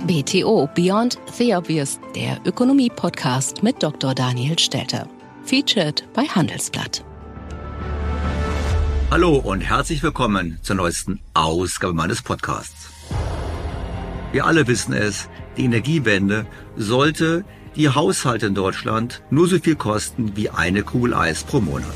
BTO Beyond the Obvious, der Ökonomie-Podcast mit Dr. Daniel Stelter. Featured bei Handelsblatt. Hallo und herzlich willkommen zur neuesten Ausgabe meines Podcasts. Wir alle wissen es, die Energiewende sollte die Haushalte in Deutschland nur so viel kosten wie eine Kugel Eis pro Monat.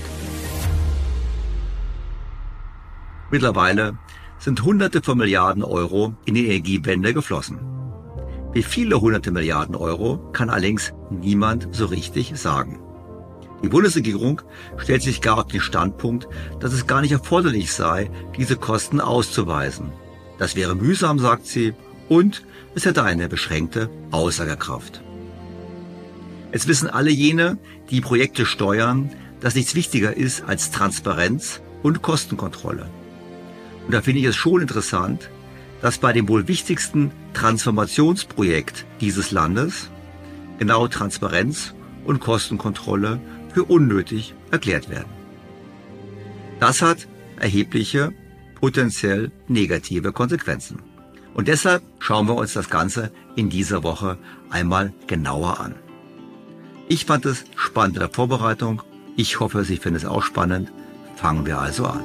Mittlerweile sind Hunderte von Milliarden Euro in die Energiewende geflossen. Wie viele hunderte Milliarden Euro kann allerdings niemand so richtig sagen. Die Bundesregierung stellt sich gar auf den Standpunkt, dass es gar nicht erforderlich sei, diese Kosten auszuweisen. Das wäre mühsam, sagt sie, und es hätte eine beschränkte Aussagekraft. Es wissen alle jene, die Projekte steuern, dass nichts wichtiger ist als Transparenz und Kostenkontrolle. Und da finde ich es schon interessant, dass bei dem wohl wichtigsten Transformationsprojekt dieses Landes genau Transparenz und Kostenkontrolle für unnötig erklärt werden. Das hat erhebliche, potenziell negative Konsequenzen. Und deshalb schauen wir uns das Ganze in dieser Woche einmal genauer an. Ich fand es spannend in der Vorbereitung. Ich hoffe, Sie finden es auch spannend. Fangen wir also an.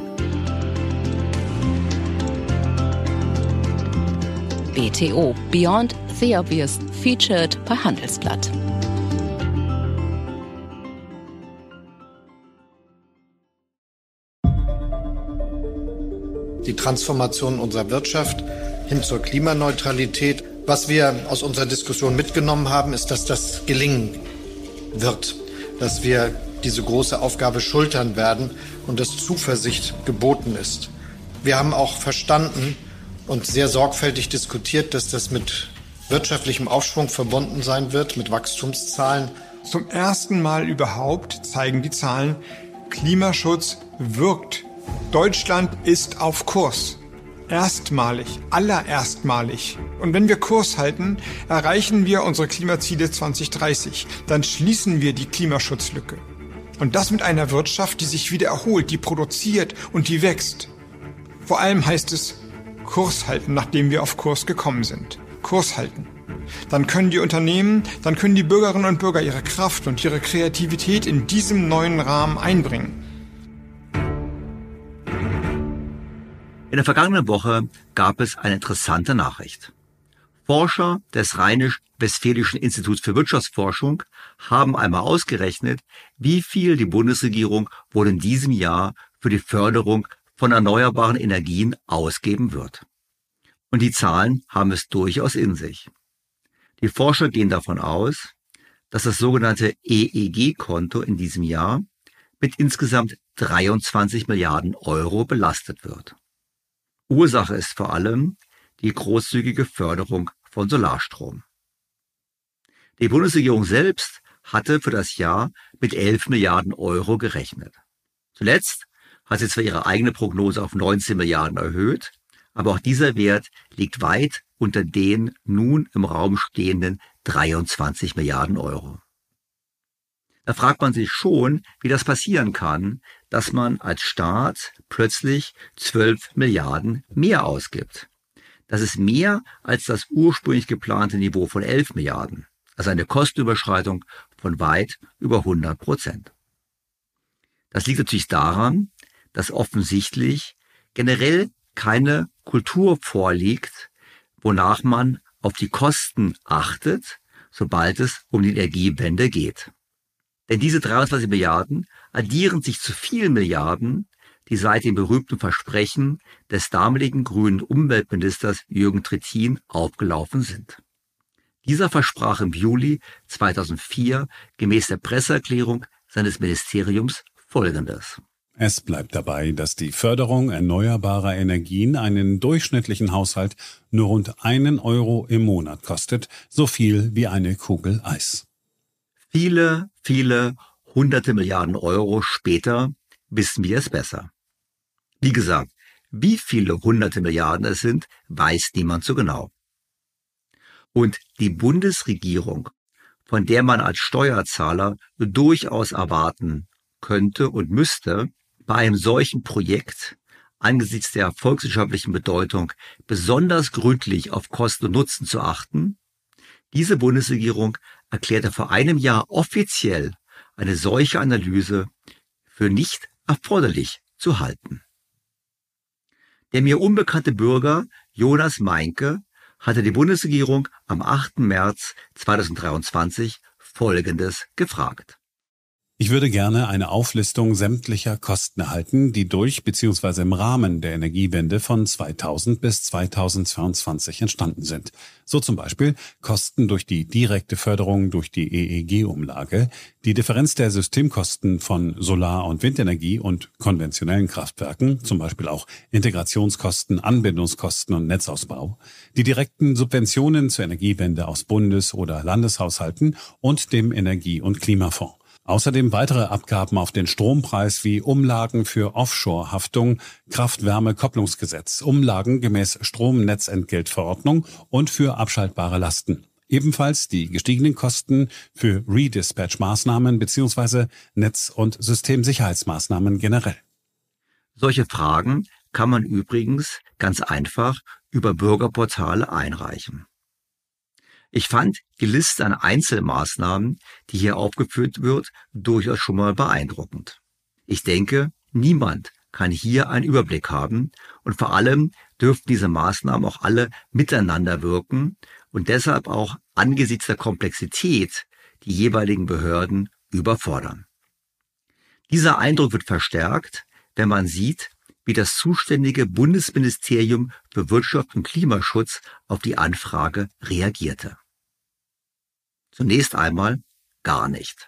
BTO Beyond the Obvious, featured bei Handelsblatt. Die Transformation unserer Wirtschaft hin zur Klimaneutralität. Was wir aus unserer Diskussion mitgenommen haben, ist, dass das gelingen wird, dass wir diese große Aufgabe schultern werden und dass Zuversicht geboten ist. Wir haben auch verstanden und sehr sorgfältig diskutiert, dass das mit wirtschaftlichem Aufschwung verbunden sein wird, mit Wachstumszahlen. Zum ersten Mal überhaupt zeigen die Zahlen, Klimaschutz wirkt. Deutschland ist auf Kurs. Erstmalig, allererstmalig. Und wenn wir Kurs halten, erreichen wir unsere Klimaziele 2030. Dann schließen wir die Klimaschutzlücke. Und das mit einer Wirtschaft, die sich wieder erholt, die produziert und die wächst. Vor allem heißt es, Kurs halten, nachdem wir auf Kurs gekommen sind. Kurs halten. Dann können die Unternehmen, dann können die Bürgerinnen und Bürger ihre Kraft und ihre Kreativität in diesem neuen Rahmen einbringen. In der vergangenen Woche gab es eine interessante Nachricht. Forscher des Rheinisch-Westfälischen Instituts für Wirtschaftsforschung haben einmal ausgerechnet, wie viel die Bundesregierung wohl in diesem Jahr für die Förderung von erneuerbaren Energien ausgeben wird. Und die Zahlen haben es durchaus in sich. Die Forscher gehen davon aus, dass das sogenannte EEG-Konto in diesem Jahr mit insgesamt 23 Milliarden Euro belastet wird. Ursache ist vor allem die großzügige Förderung von Solarstrom. Die Bundesregierung selbst hatte für das Jahr mit 11 Milliarden Euro gerechnet. Zuletzt hat sie zwar ihre eigene Prognose auf 19 Milliarden erhöht, aber auch dieser Wert liegt weit unter den nun im Raum stehenden 23 Milliarden Euro. Da fragt man sich schon, wie das passieren kann, dass man als Staat plötzlich 12 Milliarden mehr ausgibt. Das ist mehr als das ursprünglich geplante Niveau von 11 Milliarden, also eine Kostenüberschreitung von weit über 100%. Das liegt natürlich daran, dass offensichtlich generell keine Kultur vorliegt, wonach man auf die Kosten achtet, sobald es um die Energiewende geht. Denn diese 23 Milliarden addieren sich zu vielen Milliarden, die seit dem berühmten Versprechen des damaligen grünen Umweltministers Jürgen Trittin aufgelaufen sind. Dieser versprach im Juli 2004 gemäß der Presseerklärung seines Ministeriums Folgendes. Es bleibt dabei, dass die Förderung erneuerbarer Energien einen durchschnittlichen Haushalt nur rund 1 Euro im Monat kostet, so viel wie eine Kugel Eis. Viele hunderte Milliarden Euro später wissen wir es besser. Wie gesagt, wie viele hunderte Milliarden es sind, weiß niemand so genau. Und die Bundesregierung, von der man als Steuerzahler durchaus erwarten könnte und müsste, bei einem solchen Projekt angesichts der volkswirtschaftlichen Bedeutung besonders gründlich auf Kosten und Nutzen zu achten, diese Bundesregierung erklärte vor einem Jahr offiziell eine solche Analyse für nicht erforderlich zu halten. Der mir unbekannte Bürger Jonas Meinke hatte die Bundesregierung am 8. März 2023 Folgendes gefragt. Ich würde gerne eine Auflistung sämtlicher Kosten erhalten, die durch bzw. im Rahmen der Energiewende von 2000 bis 2022 entstanden sind. So zum Beispiel Kosten durch die direkte Förderung durch die EEG-Umlage, die Differenz der Systemkosten von Solar- und Windenergie und konventionellen Kraftwerken, zum Beispiel auch Integrationskosten, Anbindungskosten und Netzausbau, die direkten Subventionen zur Energiewende aus Bundes- oder Landeshaushalten und dem Energie- und Klimafonds. Außerdem weitere Abgaben auf den Strompreis wie Umlagen für Offshore-Haftung, Kraft-Wärme-Kopplungsgesetz, Umlagen gemäß Stromnetzentgeltverordnung und für abschaltbare Lasten. Ebenfalls die gestiegenen Kosten für Redispatch-Maßnahmen bzw. Netz- und Systemsicherheitsmaßnahmen generell. Solche Fragen kann man übrigens ganz einfach über Bürgerportale einreichen. Ich fand die Liste an Einzelmaßnahmen, die hier aufgeführt wird, durchaus schon mal beeindruckend. Ich denke, niemand kann hier einen Überblick haben und vor allem dürften diese Maßnahmen auch alle miteinander wirken und deshalb auch angesichts der Komplexität die jeweiligen Behörden überfordern. Dieser Eindruck wird verstärkt, wenn man sieht, wie das zuständige Bundesministerium für Wirtschaft und Klimaschutz auf die Anfrage reagierte. Zunächst einmal gar nicht.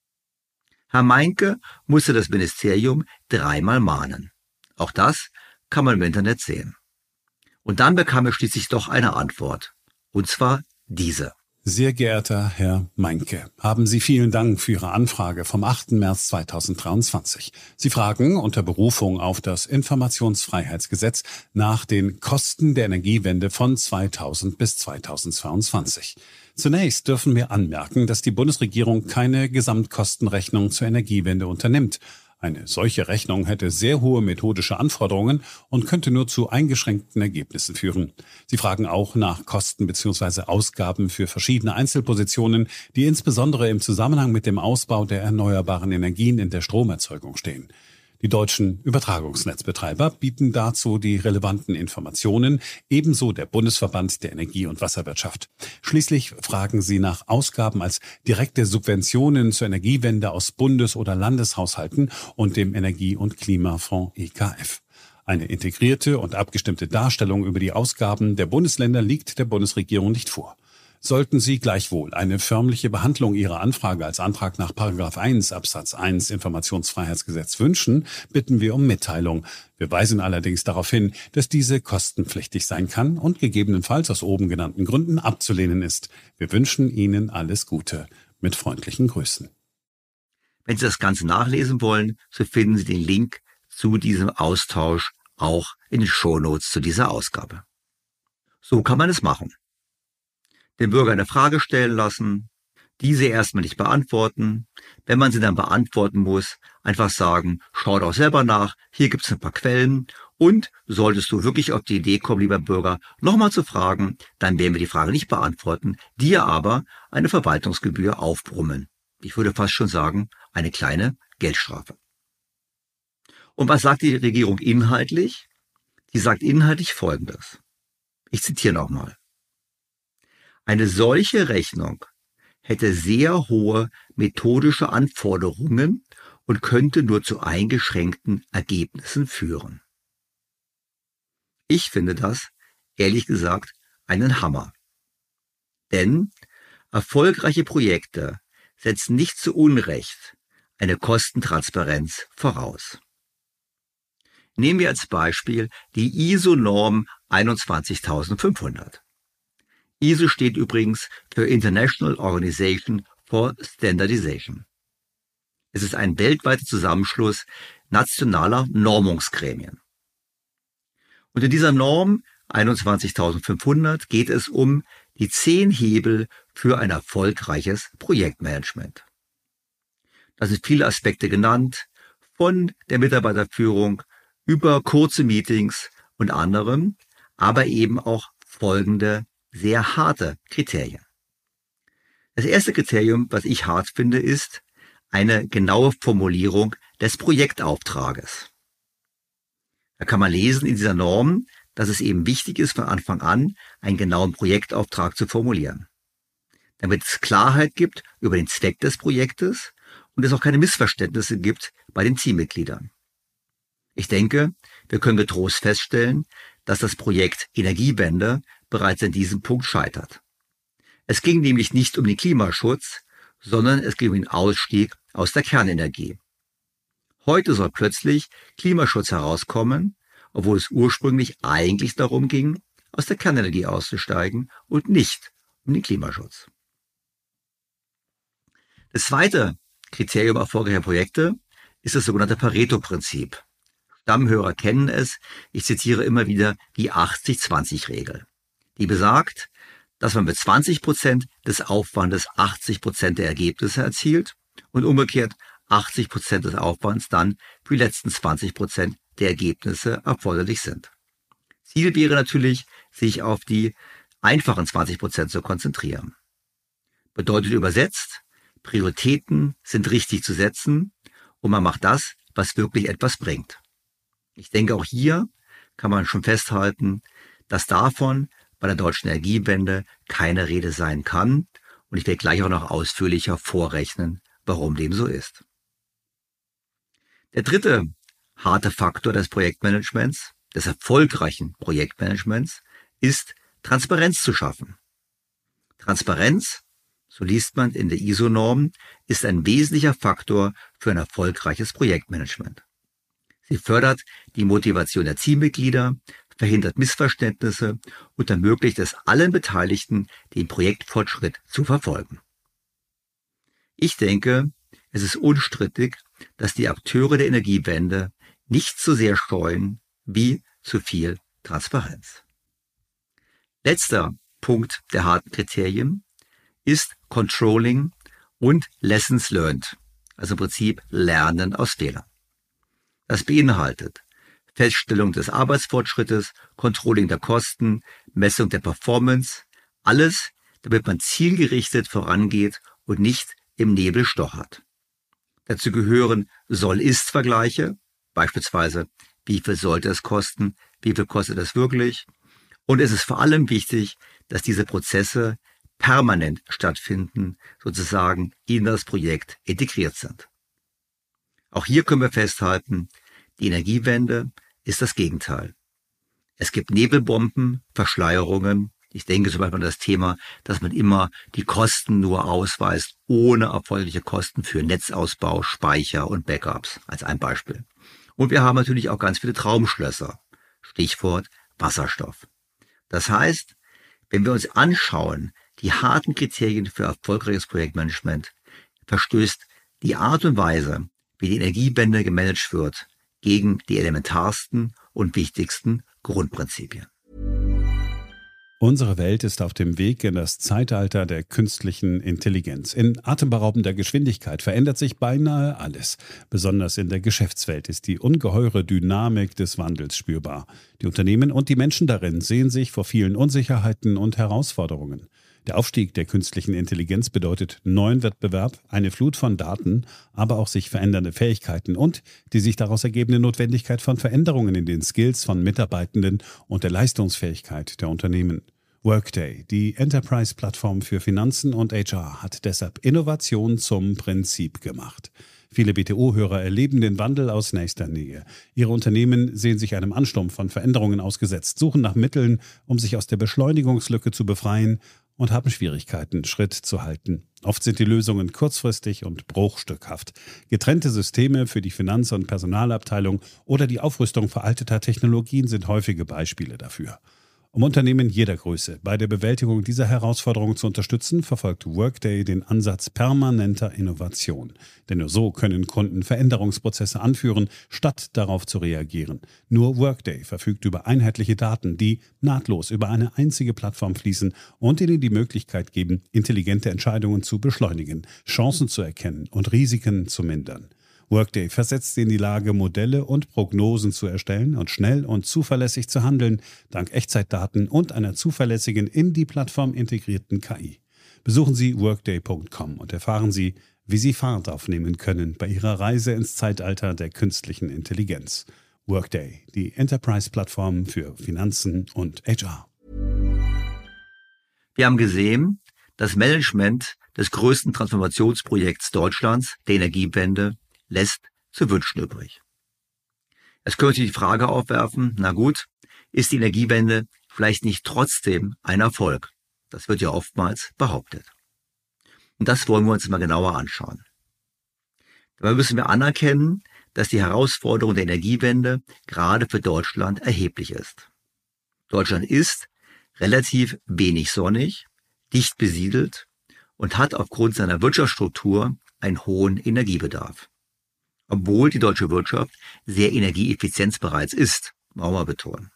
Herr Meinke musste das Ministerium 3-mal mahnen. Auch das kann man im Internet sehen. Und dann bekam er schließlich doch eine Antwort. Und zwar diese. Sehr geehrter Herr Meinke, haben Sie vielen Dank für Ihre Anfrage vom 8. März 2023. Sie fragen unter Berufung auf das Informationsfreiheitsgesetz nach den Kosten der Energiewende von 2000 bis 2022. Zunächst dürfen wir anmerken, dass die Bundesregierung keine Gesamtkostenrechnung zur Energiewende unternimmt. Eine solche Rechnung hätte sehr hohe methodische Anforderungen und könnte nur zu eingeschränkten Ergebnissen führen. Sie fragen auch nach Kosten bzw. Ausgaben für verschiedene Einzelpositionen, die insbesondere im Zusammenhang mit dem Ausbau der erneuerbaren Energien in der Stromerzeugung stehen. Die deutschen Übertragungsnetzbetreiber bieten dazu die relevanten Informationen, ebenso der Bundesverband der Energie- und Wasserwirtschaft. Schließlich fragen sie nach Ausgaben als direkte Subventionen zur Energiewende aus Bundes- oder Landeshaushalten und dem Energie- und Klimafonds EKF. Eine integrierte und abgestimmte Darstellung über die Ausgaben der Bundesländer liegt der Bundesregierung nicht vor. Sollten Sie gleichwohl eine förmliche Behandlung Ihrer Anfrage als Antrag nach § 1 Absatz 1 Informationsfreiheitsgesetz wünschen, bitten wir um Mitteilung. Wir weisen allerdings darauf hin, dass diese kostenpflichtig sein kann und gegebenenfalls aus oben genannten Gründen abzulehnen ist. Wir wünschen Ihnen alles Gute. Mit freundlichen Grüßen. Wenn Sie das Ganze nachlesen wollen, so finden Sie den Link zu diesem Austausch auch in den Shownotes zu dieser Ausgabe. So kann man es machen. Den Bürger eine Frage stellen lassen, diese erstmal nicht beantworten. Wenn man sie dann beantworten muss, einfach sagen, schau doch selber nach, hier gibt es ein paar Quellen und solltest du wirklich auf die Idee kommen, lieber Bürger, nochmal zu fragen, dann werden wir die Frage nicht beantworten, dir aber eine Verwaltungsgebühr aufbrummen. Ich würde fast schon sagen, eine kleine Geldstrafe. Und was sagt die Regierung inhaltlich? Die sagt inhaltlich Folgendes. Ich zitiere nochmal. Eine solche Rechnung hätte sehr hohe methodische Anforderungen und könnte nur zu eingeschränkten Ergebnissen führen. Ich finde das, ehrlich gesagt, einen Hammer. Denn erfolgreiche Projekte setzen nicht zu Unrecht eine Kostentransparenz voraus. Nehmen wir als Beispiel die ISO-Norm 21500. ISO steht übrigens für International Organization for Standardization. Es ist ein weltweiter Zusammenschluss nationaler Normungsgremien. Und in dieser Norm 21500 geht es um die 10 Hebel für ein erfolgreiches Projektmanagement. Da sind viele Aspekte genannt, von der Mitarbeiterführung über kurze Meetings und anderem, aber eben auch folgende sehr harte Kriterien. Das erste Kriterium, was ich hart finde, ist eine genaue Formulierung des Projektauftrages. Da kann man lesen in dieser Norm, dass es eben wichtig ist, von Anfang an einen genauen Projektauftrag zu formulieren, damit es Klarheit gibt über den Zweck des Projektes und es auch keine Missverständnisse gibt bei den Teammitgliedern. Ich denke, wir können getrost feststellen, dass das Projekt Energiewende bereits an diesem Punkt scheitert. Es ging nämlich nicht um den Klimaschutz, sondern es ging um den Ausstieg aus der Kernenergie. Heute soll plötzlich Klimaschutz herauskommen, obwohl es ursprünglich eigentlich darum ging, aus der Kernenergie auszusteigen und nicht um den Klimaschutz. Das zweite Kriterium erfolgreicher Projekte ist das sogenannte Pareto-Prinzip. Stammhörer kennen es, ich zitiere immer wieder die 80-20-Regel. Die besagt, dass man mit 20% des Aufwandes 80% der Ergebnisse erzielt und umgekehrt 80% des Aufwands dann für die letzten 20% der Ergebnisse erforderlich sind. Ziel wäre natürlich, sich auf die einfachen 20% zu konzentrieren. Bedeutet übersetzt, Prioritäten sind richtig zu setzen und man macht das, was wirklich etwas bringt. Ich denke, auch hier kann man schon festhalten, dass davon bei der deutschen Energiewende keine Rede sein kann und ich werde gleich auch noch ausführlicher vorrechnen, warum dem so ist. Der dritte harte Faktor des Projektmanagements, des erfolgreichen Projektmanagements, ist Transparenz zu schaffen. Transparenz, so liest man in der ISO-Norm, ist ein wesentlicher Faktor für ein erfolgreiches Projektmanagement. Sie fördert die Motivation der Teammitglieder, verhindert Missverständnisse und ermöglicht es allen Beteiligten, den Projektfortschritt zu verfolgen. Ich denke, es ist unstrittig, dass die Akteure der Energiewende nicht so sehr scheuen wie zu viel Transparenz. Letzter Punkt der harten Kriterien ist Controlling und Lessons Learned, also im Prinzip Lernen aus Fehlern. Das beinhaltet Feststellung des Arbeitsfortschrittes, Controlling der Kosten, Messung der Performance, alles, damit man zielgerichtet vorangeht und nicht im Nebel stochert. Dazu gehören Soll-Ist-Vergleiche, beispielsweise, wie viel sollte es kosten, wie viel kostet es wirklich. Und es ist vor allem wichtig, dass diese Prozesse permanent stattfinden, sozusagen in das Projekt integriert sind. Auch hier können wir festhalten, die Energiewende ist das Gegenteil. Es gibt Nebelbomben, Verschleierungen. Ich denke zum Beispiel an das Thema, dass man immer die Kosten nur ausweist, ohne erforderliche Kosten für Netzausbau, Speicher und Backups, als ein Beispiel. Und wir haben natürlich auch ganz viele Traumschlösser. Stichwort Wasserstoff. Das heißt, wenn wir uns anschauen, die harten Kriterien für erfolgreiches Projektmanagement, verstößt die Art und Weise, wie die Energiewende gemanagt wird, gegen die elementarsten und wichtigsten Grundprinzipien. Unsere Welt ist auf dem Weg in das Zeitalter der künstlichen Intelligenz. In atemberaubender Geschwindigkeit verändert sich beinahe alles. Besonders in der Geschäftswelt ist die ungeheure Dynamik des Wandels spürbar. Die Unternehmen und die Menschen darin sehen sich vor vielen Unsicherheiten und Herausforderungen. Der Aufstieg der künstlichen Intelligenz bedeutet neuen Wettbewerb, eine Flut von Daten, aber auch sich verändernde Fähigkeiten und die sich daraus ergebende Notwendigkeit von Veränderungen in den Skills von Mitarbeitenden und der Leistungsfähigkeit der Unternehmen. Workday, die Enterprise-Plattform für Finanzen und HR, hat deshalb Innovation zum Prinzip gemacht. Viele BTO-Hörer erleben den Wandel aus nächster Nähe. Ihre Unternehmen sehen sich einem Ansturm von Veränderungen ausgesetzt, suchen nach Mitteln, um sich aus der Beschleunigungslücke zu befreien und haben Schwierigkeiten, Schritt zu halten. Oft sind die Lösungen kurzfristig und bruchstückhaft. Getrennte Systeme für die Finanz- und Personalabteilung oder die Aufrüstung veralteter Technologien sind häufige Beispiele dafür. Um Unternehmen jeder Größe bei der Bewältigung dieser Herausforderung zu unterstützen, verfolgt Workday den Ansatz permanenter Innovation. Denn nur so können Kunden Veränderungsprozesse anführen, statt darauf zu reagieren. Nur Workday verfügt über einheitliche Daten, die nahtlos über eine einzige Plattform fließen und ihnen die Möglichkeit geben, intelligente Entscheidungen zu beschleunigen, Chancen zu erkennen und Risiken zu mindern. Workday versetzt Sie in die Lage, Modelle und Prognosen zu erstellen und schnell und zuverlässig zu handeln, dank Echtzeitdaten und einer zuverlässigen in die Plattform integrierten KI. Besuchen Sie workday.com und erfahren Sie, wie Sie Fahrt aufnehmen können bei Ihrer Reise ins Zeitalter der künstlichen Intelligenz. Workday, die Enterprise-Plattform für Finanzen und HR. Wir haben gesehen, das Management des größten Transformationsprojekts Deutschlands, der Energiewende, lässt zu wünschen übrig. Es könnte die Frage aufwerfen, na gut, ist die Energiewende vielleicht nicht trotzdem ein Erfolg? Das wird ja oftmals behauptet. Und das wollen wir uns mal genauer anschauen. Dabei müssen wir anerkennen, dass die Herausforderung der Energiewende gerade für Deutschland erheblich ist. Deutschland ist relativ wenig sonnig, dicht besiedelt und hat aufgrund seiner Wirtschaftsstruktur einen hohen Energiebedarf. Obwohl die deutsche Wirtschaft sehr energieeffizienzbereit ist, wollen wir betonen.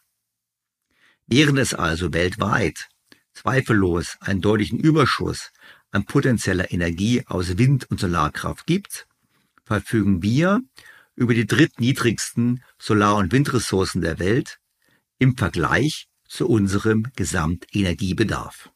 Während es also weltweit zweifellos einen deutlichen Überschuss an potenzieller Energie aus Wind- und Solarkraft gibt, verfügen wir über die drittniedrigsten Solar- und Windressourcen der Welt im Vergleich zu unserem Gesamtenergiebedarf.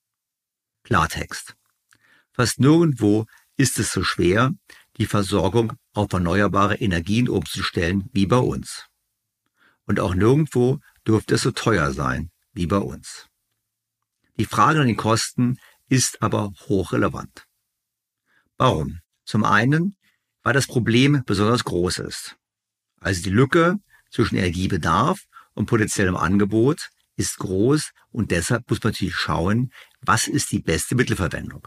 Klartext. Fast nirgendwo ist es so schwer, die Versorgung auf erneuerbare Energien umzustellen wie bei uns. Und auch nirgendwo dürfte es so teuer sein wie bei uns. Die Frage nach den Kosten ist aber hochrelevant. Warum? Zum einen, weil das Problem besonders groß ist. Also die Lücke zwischen Energiebedarf und potenziellem Angebot ist groß und deshalb muss man natürlich schauen, was ist die beste Mittelverwendung.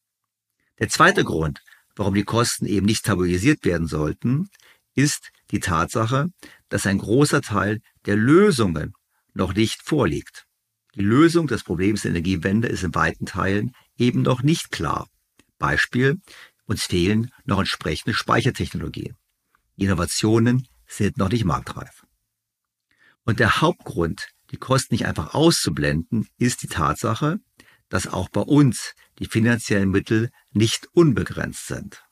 Der zweite Grund, warum die Kosten eben nicht tabuisiert werden sollten, ist die Tatsache, dass ein großer Teil der Lösungen noch nicht vorliegt. Die Lösung des Problems der Energiewende ist in weiten Teilen eben noch nicht klar. Beispiel, uns fehlen noch entsprechende Speichertechnologien. Die Innovationen sind noch nicht marktreif. Und der Hauptgrund, die Kosten nicht einfach auszublenden, ist die Tatsache, dass auch bei uns die finanziellen Mittel nicht unbegrenzt sind.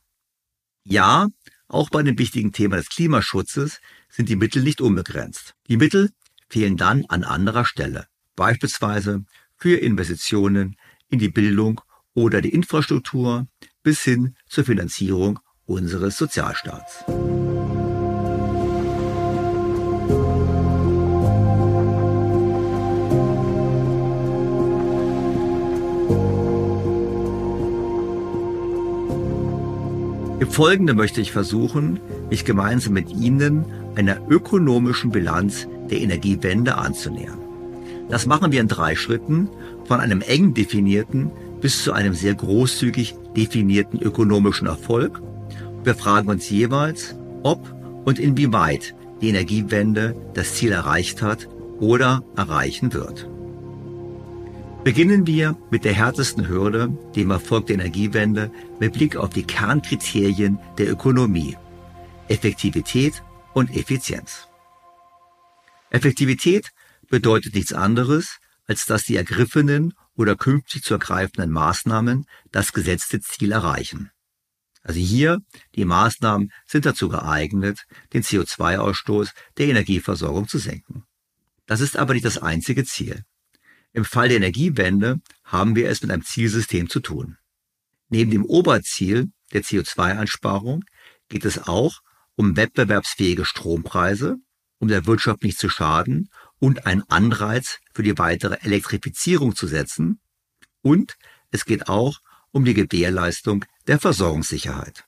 Ja, auch bei dem wichtigen Thema des Klimaschutzes sind die Mittel nicht unbegrenzt. Die Mittel fehlen dann an anderer Stelle, beispielsweise für Investitionen in die Bildung oder die Infrastruktur bis hin zur Finanzierung unseres Sozialstaats. Im Folgenden möchte ich versuchen, mich gemeinsam mit Ihnen einer ökonomischen Bilanz der Energiewende anzunähern. Das machen wir in 3 Schritten, von einem eng definierten bis zu einem sehr großzügig definierten ökonomischen Erfolg. Wir fragen uns jeweils, ob und inwieweit die Energiewende das Ziel erreicht hat oder erreichen wird. Beginnen wir mit der härtesten Hürde, dem Erfolg der Energiewende, mit Blick auf die Kernkriterien der Ökonomie: Effektivität und Effizienz. Effektivität bedeutet nichts anderes, als dass die ergriffenen oder künftig zu ergreifenden Maßnahmen das gesetzte Ziel erreichen. Also hier, die Maßnahmen sind dazu geeignet, den CO2-Ausstoß der Energieversorgung zu senken. Das ist aber nicht das einzige Ziel. Im Fall der Energiewende haben wir es mit einem Zielsystem zu tun. Neben dem Oberziel der CO2-Einsparung geht es auch um wettbewerbsfähige Strompreise, um der Wirtschaft nicht zu schaden und einen Anreiz für die weitere Elektrifizierung zu setzen. Und es geht auch um die Gewährleistung der Versorgungssicherheit.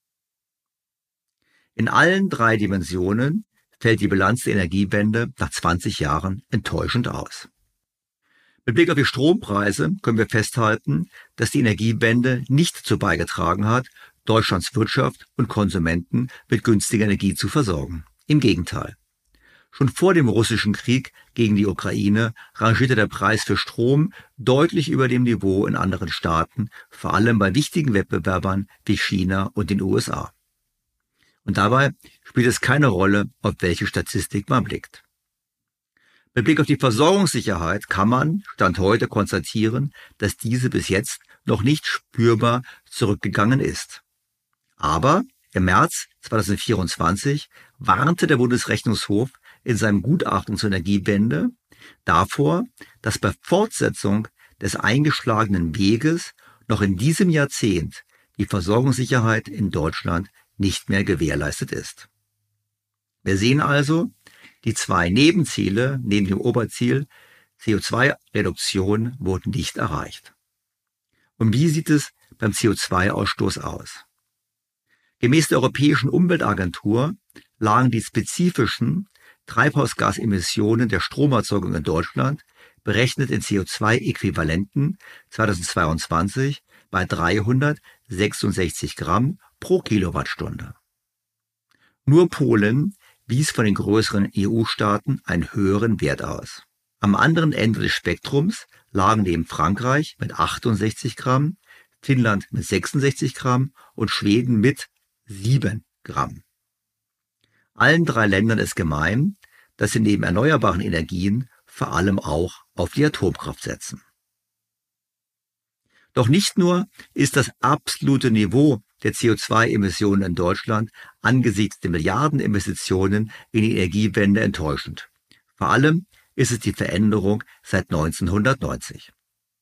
In allen 3 Dimensionen fällt die Bilanz der Energiewende nach 20 Jahren enttäuschend aus. Mit Blick auf die Strompreise können wir festhalten, dass die Energiewende nicht dazu beigetragen hat, Deutschlands Wirtschaft und Konsumenten mit günstiger Energie zu versorgen. Im Gegenteil. Schon vor dem russischen Krieg gegen die Ukraine rangierte der Preis für Strom deutlich über dem Niveau in anderen Staaten, vor allem bei wichtigen Wettbewerbern wie China und den USA. Und dabei spielt es keine Rolle, auf welche Statistik man blickt. Mit Blick auf die Versorgungssicherheit kann man Stand heute konstatieren, dass diese bis jetzt noch nicht spürbar zurückgegangen ist. Aber Im März 2024 warnte der Bundesrechnungshof in seinem Gutachten zur Energiewende davor, dass bei Fortsetzung des eingeschlagenen Weges noch in diesem Jahrzehnt die Versorgungssicherheit in Deutschland nicht mehr gewährleistet ist. Wir sehen also, die zwei Nebenziele neben dem Oberziel CO2-Reduktion wurden nicht erreicht. Und wie sieht es beim CO2-Ausstoß aus? Gemäß der Europäischen Umweltagentur lagen die spezifischen Treibhausgasemissionen der Stromerzeugung in Deutschland, berechnet in CO2-Äquivalenten 2022 bei 366 Gramm pro Kilowattstunde. Nur Polen wies von den größeren EU-Staaten einen höheren Wert aus. Am anderen Ende des Spektrums lagen neben Frankreich mit 68 Gramm, Finnland mit 66 Gramm und Schweden mit 7 Gramm. Allen drei Ländern ist gemein, dass sie neben erneuerbaren Energien vor allem auch auf die Atomkraft setzen. Doch nicht nur ist das absolute Niveau der CO2-Emissionen in Deutschland angesichts der Milliardeninvestitionen in die Energiewende enttäuschend. Vor allem ist es die Veränderung seit 1990.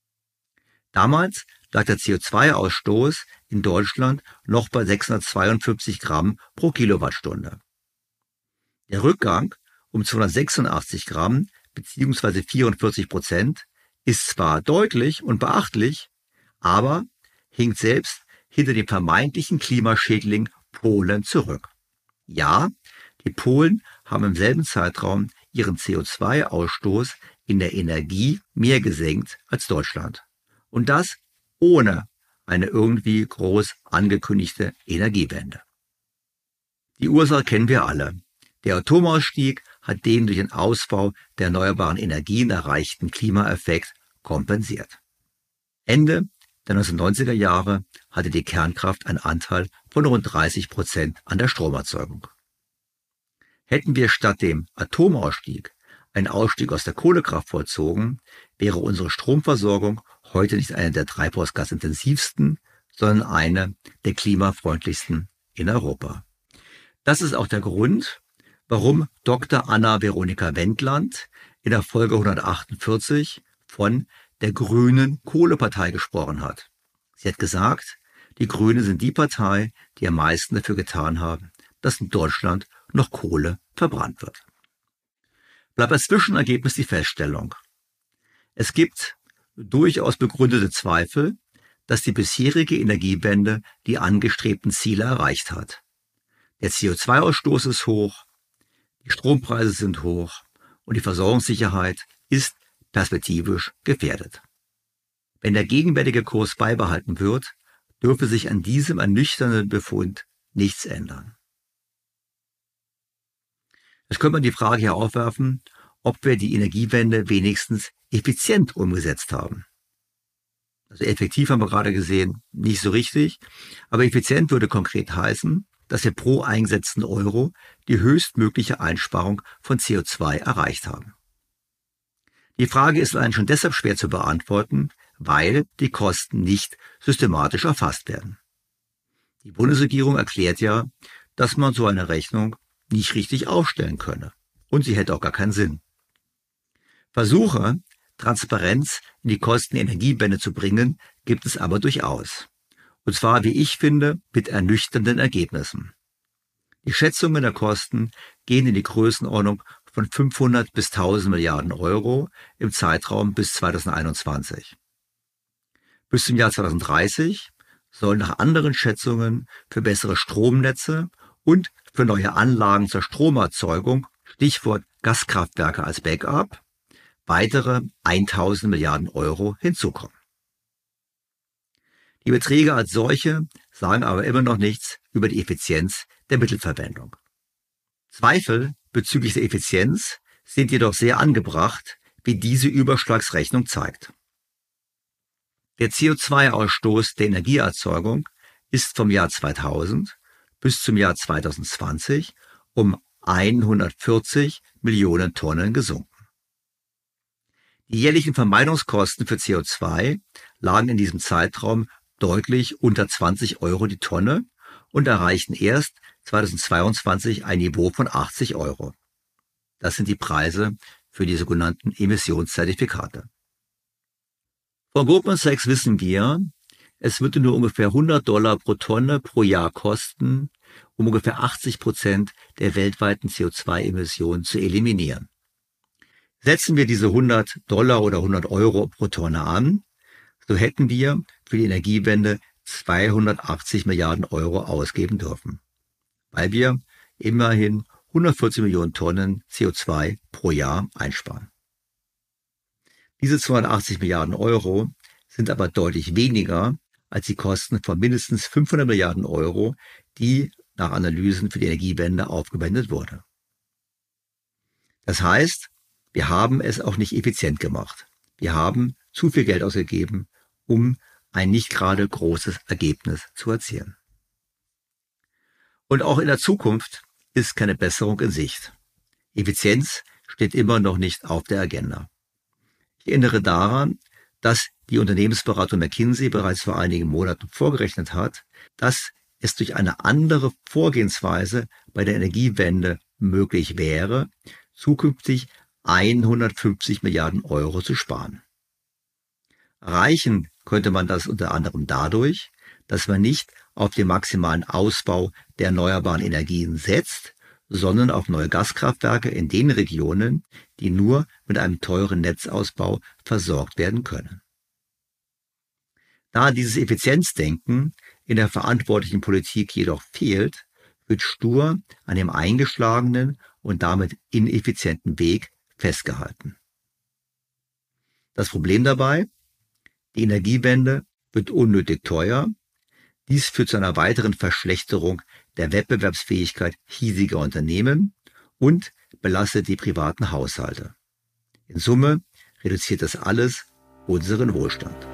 Damals lag der CO2-Ausstoß in Deutschland noch bei 652 Gramm pro Kilowattstunde. Der Rückgang um 286 Gramm bzw. 44% ist zwar deutlich und beachtlich, aber hinkt selbst hinter dem vermeintlichen Klimaschädling Polen zurück. Ja, die Polen haben im selben Zeitraum ihren CO2-Ausstoß in der Energie mehr gesenkt als Deutschland. Und das ohne eine irgendwie groß angekündigte Energiewende. Die Ursache kennen wir alle. Der Atomausstieg hat den durch den Ausbau der erneuerbaren Energien erreichten Klimaeffekt kompensiert. Ende der 1990er Jahre hatte die Kernkraft einen Anteil von rund 30% an der Stromerzeugung. Hätten wir statt dem Atomausstieg einen Ausstieg aus der Kohlekraft vollzogen, wäre unsere Stromversorgung heute nicht eine der treibhausgasintensivsten, sondern eine der klimafreundlichsten in Europa. Das ist auch der Grund, warum Dr. Anna Veronika Wendland in der Folge 148 von der Grünen Kohlepartei gesprochen hat. Sie hat gesagt, die Grünen sind die Partei, die am meisten dafür getan haben, dass in Deutschland noch Kohle verbrannt wird. Bleibt als Zwischenergebnis die Feststellung: Es gibt durchaus begründete Zweifel, dass die bisherige Energiewende die angestrebten Ziele erreicht hat. Der CO2-Ausstoß ist hoch, die Strompreise sind hoch und die Versorgungssicherheit ist perspektivisch gefährdet. Wenn der gegenwärtige Kurs beibehalten wird, dürfe sich an diesem ernüchternden Befund nichts ändern. Jetzt könnte man die Frage hier aufwerfen, ob wir die Energiewende wenigstens effizient umgesetzt haben. Also effektiv haben wir gerade gesehen, nicht so richtig, aber effizient würde konkret heißen, dass wir pro eingesetzten Euro die höchstmögliche Einsparung von CO2 erreicht haben. Die Frage ist allein schon deshalb schwer zu beantworten, weil die Kosten nicht systematisch erfasst werden. Die Bundesregierung erklärt ja, dass man so eine Rechnung nicht richtig aufstellen könne und sie hätte auch gar keinen Sinn. Versuche, Transparenz in die Kosten der Energiewende zu bringen, gibt es aber durchaus. Und zwar, wie ich finde, mit ernüchternden Ergebnissen. Die Schätzungen der Kosten gehen in die Größenordnung von 500 bis 1000 Milliarden Euro im Zeitraum bis 2021. Bis zum Jahr 2030 sollen nach anderen Schätzungen für bessere Stromnetze und für neue Anlagen zur Stromerzeugung, Stichwort Gaskraftwerke als Backup, weitere 1000 Milliarden Euro hinzukommen. Die Beträge als solche sagen aber immer noch nichts über die Effizienz der Mittelverwendung. Zweifel bezüglich der Effizienz sind jedoch sehr angebracht, wie diese Überschlagsrechnung zeigt. Der CO2-Ausstoß der Energieerzeugung ist vom Jahr 2000 bis zum Jahr 2020 um 140 Millionen Tonnen gesunken. Die jährlichen Vermeidungskosten für CO2 lagen in diesem Zeitraum deutlich unter 20 Euro die Tonne und erreichten erst 2022 ein Niveau von 80 €. Das sind die Preise für die sogenannten Emissionszertifikate. Von Goldman Sachs wissen wir, es würde nur ungefähr $100 pro Tonne pro Jahr kosten, um ungefähr 80% der weltweiten CO2-Emissionen zu eliminieren. Setzen wir diese $100 oder 100 € pro Tonne an, so hätten wir für die Energiewende 280 Milliarden € ausgeben dürfen, weil wir immerhin 140 Millionen Tonnen CO2 pro Jahr einsparen. Diese 280 Milliarden € sind aber deutlich weniger als die Kosten von mindestens 500 Milliarden €, die nach Analysen für die Energiewende aufgewendet wurde. Das heißt, wir haben es auch nicht effizient gemacht. Wir haben zu viel Geld ausgegeben, um ein nicht gerade großes Ergebnis zu erzielen. Und auch in der Zukunft ist keine Besserung in Sicht. Effizienz steht immer noch nicht auf der Agenda. Ich erinnere daran, dass die Unternehmensberatung McKinsey bereits vor einigen Monaten vorgerechnet hat, dass es durch eine andere Vorgehensweise bei der Energiewende möglich wäre, zukünftig 150 Milliarden € zu sparen. Erreichen könnte man das unter anderem dadurch, dass man nicht auf den maximalen Ausbau der erneuerbaren Energien setzt, sondern auf neue Gaskraftwerke in den Regionen, die nur mit einem teuren Netzausbau versorgt werden können. Da dieses Effizienzdenken in der verantwortlichen Politik jedoch fehlt, wird stur an dem eingeschlagenen und damit ineffizienten Weg festgehalten. Das Problem dabei: Die Energiewende wird unnötig teuer. Dies führt zu einer weiteren Verschlechterung der Wettbewerbsfähigkeit hiesiger Unternehmen und belastet die privaten Haushalte. In Summe reduziert das alles unseren Wohlstand.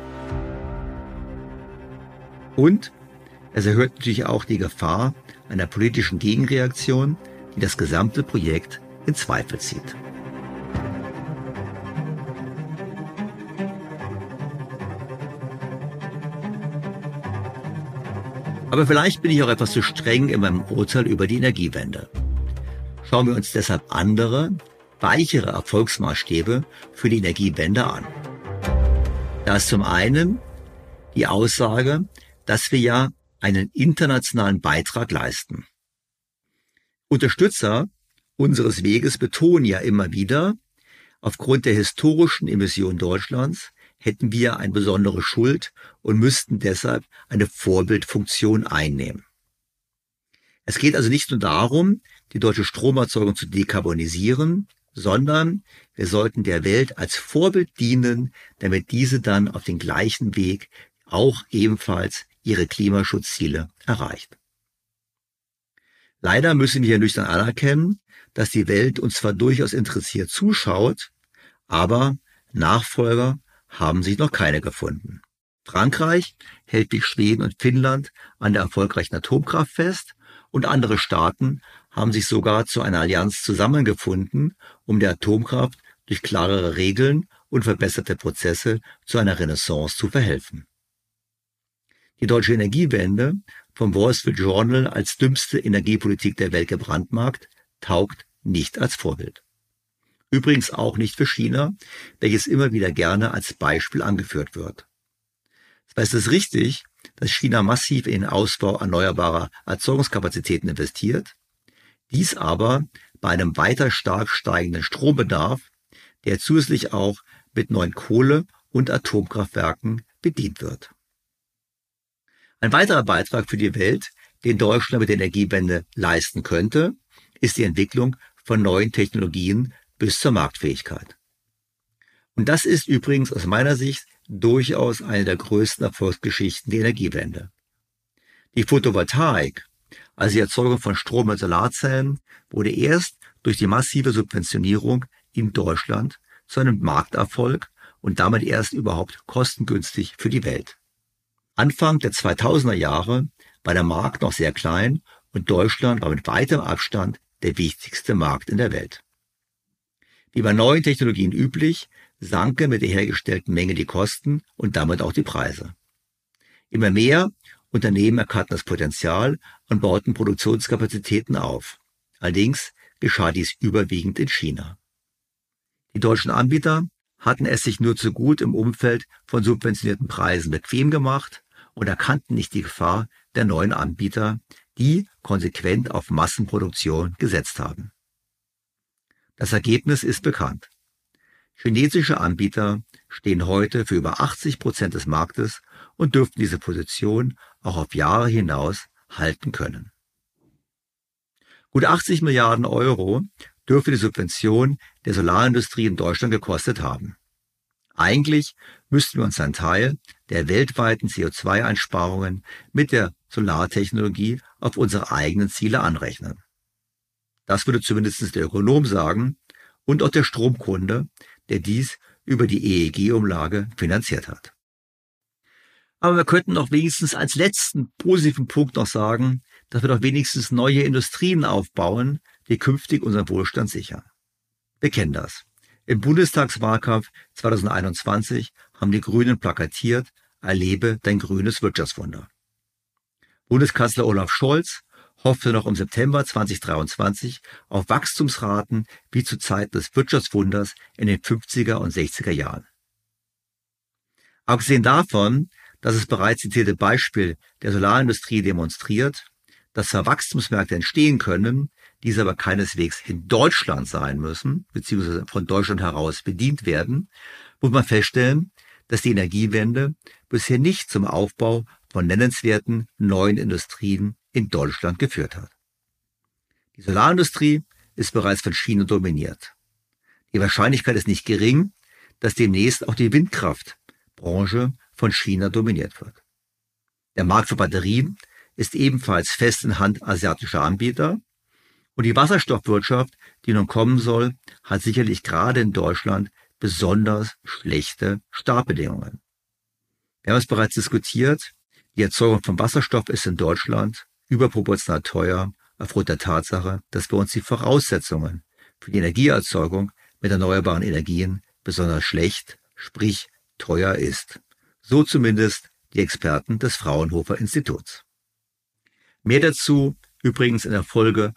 Und es erhöht natürlich auch die Gefahr einer politischen Gegenreaktion, die das gesamte Projekt in Zweifel zieht. Aber vielleicht bin ich auch etwas zu streng in meinem Urteil über die Energiewende. Schauen wir uns deshalb andere, weichere Erfolgsmaßstäbe für die Energiewende an. Da ist zum einen die Aussage, dass wir ja einen internationalen Beitrag leisten. Unterstützer unseres Weges betonen ja immer wieder, aufgrund der historischen Emissionen Deutschlands hätten wir eine besondere Schuld und müssten deshalb eine Vorbildfunktion einnehmen. Es geht also nicht nur darum, die deutsche Stromerzeugung zu dekarbonisieren, sondern wir sollten der Welt als Vorbild dienen, damit diese dann auf den gleichen Weg auch ebenfalls ihre Klimaschutzziele erreicht. Leider müssen wir nüchtern anerkennen, dass die Welt uns zwar durchaus interessiert zuschaut, aber Nachfolger haben sich noch keine gefunden. Frankreich hält wie Schweden und Finnland an der erfolgreichen Atomkraft fest und andere Staaten haben sich sogar zu einer Allianz zusammengefunden, um der Atomkraft durch klarere Regeln und verbesserte Prozesse zu einer Renaissance zu verhelfen. Die deutsche Energiewende, vom Wall Street Journal als dümmste Energiepolitik der Welt gebrandmarkt, taugt nicht als Vorbild. Übrigens auch nicht für China, welches immer wieder gerne als Beispiel angeführt wird. Zwar ist es richtig, dass China massiv in den Ausbau erneuerbarer Erzeugungskapazitäten investiert, dies aber bei einem weiter stark steigenden Strombedarf, der zusätzlich auch mit neuen Kohle- und Atomkraftwerken bedient wird. Ein weiterer Beitrag für die Welt, den Deutschland mit der Energiewende leisten könnte, ist die Entwicklung von neuen Technologien bis zur Marktfähigkeit. Und das ist übrigens aus meiner Sicht durchaus eine der größten Erfolgsgeschichten der Energiewende. Die Photovoltaik, also die Erzeugung von Strom mit Solarzellen, wurde erst durch die massive Subventionierung in Deutschland zu einem Markterfolg und damit erst überhaupt kostengünstig für die Welt. Anfang der 2000er Jahre war der Markt noch sehr klein und Deutschland war mit weitem Abstand der wichtigste Markt in der Welt. Wie bei neuen Technologien üblich, sanken mit der hergestellten Menge die Kosten und damit auch die Preise. Immer mehr Unternehmen erkannten das Potenzial und bauten Produktionskapazitäten auf. Allerdings geschah dies überwiegend in China. Die deutschen Anbieter hatten es sich nur zu gut im Umfeld von subventionierten Preisen bequem gemacht und erkannten nicht die Gefahr der neuen Anbieter, die konsequent auf Massenproduktion gesetzt haben. Das Ergebnis ist bekannt. Chinesische Anbieter stehen heute für über 80% des Marktes und dürften diese Position auch auf Jahre hinaus halten können. Gut 80 Milliarden Euro dürfte die Subvention der Solarindustrie in Deutschland gekostet haben. Eigentlich müssten wir uns einen Teil der weltweiten CO2-Einsparungen mit der Solartechnologie auf unsere eigenen Ziele anrechnen. Das würde zumindest der Ökonom sagen und auch der Stromkunde, der dies über die EEG-Umlage finanziert hat. Aber wir könnten auch wenigstens als letzten positiven Punkt noch sagen, dass wir doch wenigstens neue Industrien aufbauen, die künftig unseren Wohlstand sichern. Wir kennen das. Im Bundestagswahlkampf 2021 haben die Grünen plakatiert, erlebe dein grünes Wirtschaftswunder. Bundeskanzler Olaf Scholz hoffte noch im September 2023 auf Wachstumsraten wie zu Zeiten des Wirtschaftswunders in den 50er und 60er Jahren. Abgesehen davon, dass das bereits zitierte Beispiel der Solarindustrie demonstriert, dass zwar Wachstumsmärkte entstehen können, diese aber keineswegs in Deutschland sein müssen, beziehungsweise von Deutschland heraus bedient werden, muss man feststellen, dass die Energiewende bisher nicht zum Aufbau von nennenswerten neuen Industrien in Deutschland geführt hat. Die Solarindustrie ist bereits von China dominiert. Die Wahrscheinlichkeit ist nicht gering, dass demnächst auch die Windkraftbranche von China dominiert wird. Der Markt für Batterien ist ebenfalls fest in Hand asiatischer Anbieter und die Wasserstoffwirtschaft, die nun kommen soll, hat sicherlich gerade in Deutschland besonders schlechte Startbedingungen. Wir haben es bereits diskutiert, die Erzeugung von Wasserstoff ist in Deutschland überproportional teuer aufgrund der Tatsache, dass bei uns die Voraussetzungen für die Energieerzeugung mit erneuerbaren Energien besonders schlecht, sprich teuer ist. So zumindest die Experten des Fraunhofer Instituts. Mehr dazu übrigens in der Folge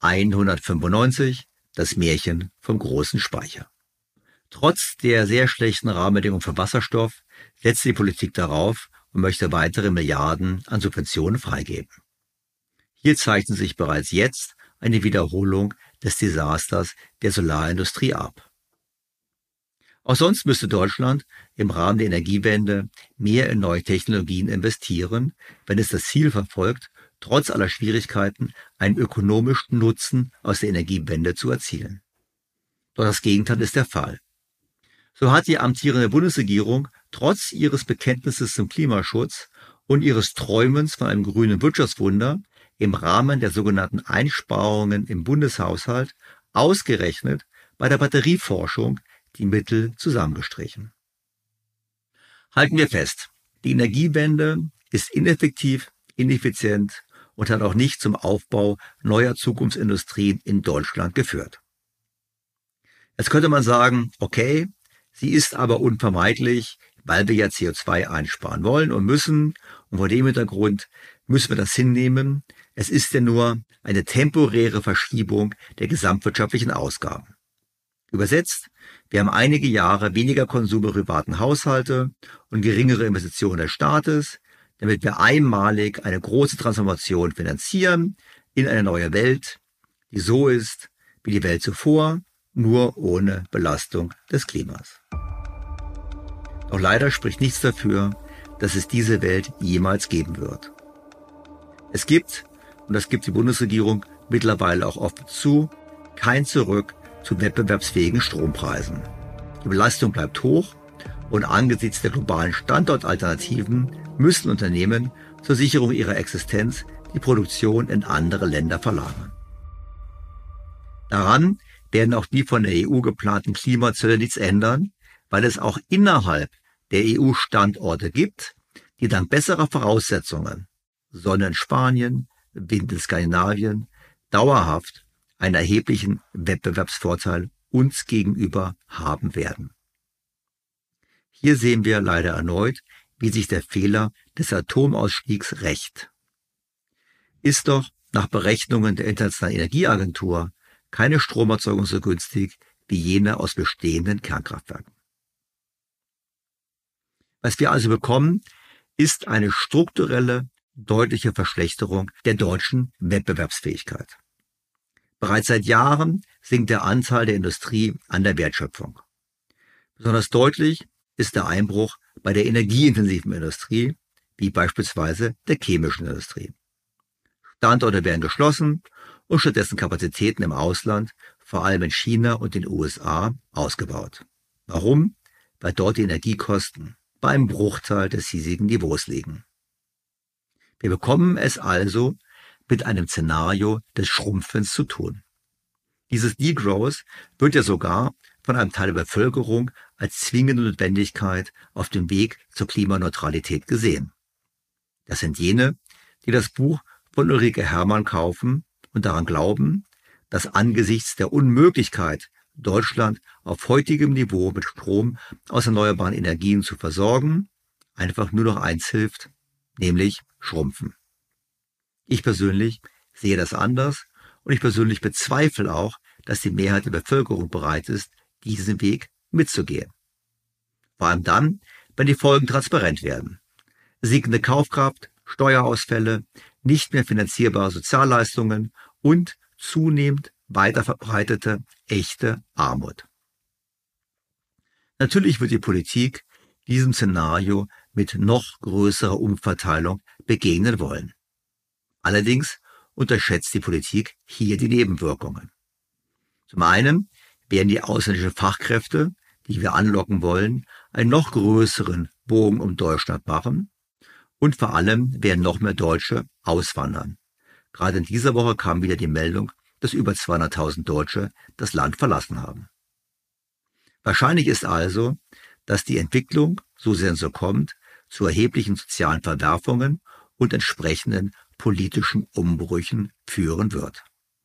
195, das Märchen vom großen Speicher. Trotz der sehr schlechten Rahmenbedingungen für Wasserstoff setzt die Politik darauf und möchte weitere Milliarden an Subventionen freigeben. Hier zeichnet sich bereits jetzt eine Wiederholung des Desasters der Solarindustrie ab. Auch sonst müsste Deutschland im Rahmen der Energiewende mehr in neue Technologien investieren, wenn es das Ziel verfolgt, trotz aller Schwierigkeiten einen ökonomischen Nutzen aus der Energiewende zu erzielen. Doch das Gegenteil ist der Fall. So hat die amtierende Bundesregierung trotz ihres Bekenntnisses zum Klimaschutz und ihres Träumens von einem grünen Wirtschaftswunder im Rahmen der sogenannten Einsparungen im Bundeshaushalt ausgerechnet bei der Batterieforschung die Mittel zusammengestrichen. Halten wir fest, die Energiewende ist ineffektiv, ineffizient und hat auch nicht zum Aufbau neuer Zukunftsindustrien in Deutschland geführt. Jetzt könnte man sagen, okay, sie ist aber unvermeidlich, weil wir ja CO2 einsparen wollen und müssen. Und vor dem Hintergrund müssen wir das hinnehmen. Es ist ja nur eine temporäre Verschiebung der gesamtwirtschaftlichen Ausgaben. Übersetzt, wir haben einige Jahre weniger Konsum in privaten Haushalte und geringere Investitionen des Staates, damit wir einmalig eine große Transformation finanzieren in eine neue Welt, die so ist wie die Welt zuvor, nur ohne Belastung des Klimas. Doch leider spricht nichts dafür, dass es diese Welt jemals geben wird. Es gibt, und das gibt die Bundesregierung mittlerweile auch oft zu, kein Zurück zu wettbewerbsfähigen Strompreisen. Die Belastung bleibt hoch und angesichts der globalen Standortalternativen müssen Unternehmen zur Sicherung ihrer Existenz die Produktion in andere Länder verlagern. Daran werden auch die von der EU geplanten Klimazölle nichts ändern, weil es auch innerhalb der EU Standorte gibt, die dank besserer Voraussetzungen, Sonne in Spanien, Wind in Skandinavien, dauerhaft einen erheblichen Wettbewerbsvorteil uns gegenüber haben werden. Hier sehen wir leider erneut, wie sich der Fehler des Atomausstiegs rächt. Ist doch nach Berechnungen der Internationalen Energieagentur keine Stromerzeugung so günstig wie jene aus bestehenden Kernkraftwerken. Was wir also bekommen, ist eine strukturelle, deutliche Verschlechterung der deutschen Wettbewerbsfähigkeit. Bereits seit Jahren sinkt der Anteil der Industrie an der Wertschöpfung. Besonders deutlich ist der Einbruch bei der energieintensiven Industrie, wie beispielsweise der chemischen Industrie. Standorte werden geschlossen und stattdessen Kapazitäten im Ausland, vor allem in China und den USA, ausgebaut. Warum? Weil dort die Energiekosten bei einem Bruchteil des hiesigen Niveaus liegen. Wir bekommen es also mit einem Szenario des Schrumpfens zu tun. Dieses Degrowth wird ja sogar von einem Teil der Bevölkerung als zwingende Notwendigkeit auf dem Weg zur Klimaneutralität gesehen. Das sind jene, die das Buch von Ulrike Herrmann kaufen und daran glauben, dass angesichts der Unmöglichkeit, Deutschland auf heutigem Niveau mit Strom aus erneuerbaren Energien zu versorgen, einfach nur noch eins hilft, nämlich schrumpfen. Ich persönlich sehe das anders und ich persönlich bezweifle auch, dass die Mehrheit der Bevölkerung bereit ist, diesen Weg mitzugehen. Vor allem dann, wenn die Folgen transparent werden. Sinkende Kaufkraft, Steuerausfälle, nicht mehr finanzierbare Sozialleistungen und zunehmend weiter verbreitete echte Armut. Natürlich wird die Politik diesem Szenario mit noch größerer Umverteilung begegnen wollen. Allerdings unterschätzt die Politik hier die Nebenwirkungen. Zum einen werden die ausländischen Fachkräfte, die wir anlocken wollen, einen noch größeren Bogen um Deutschland machen und vor allem werden noch mehr Deutsche auswandern. Gerade in dieser Woche kam wieder die Meldung, dass über 200.000 Deutsche das Land verlassen haben. Wahrscheinlich ist also, dass die Entwicklung, so sehr es so kommt, zu erheblichen sozialen Verwerfungen und entsprechenden politischen Umbrüchen führen wird.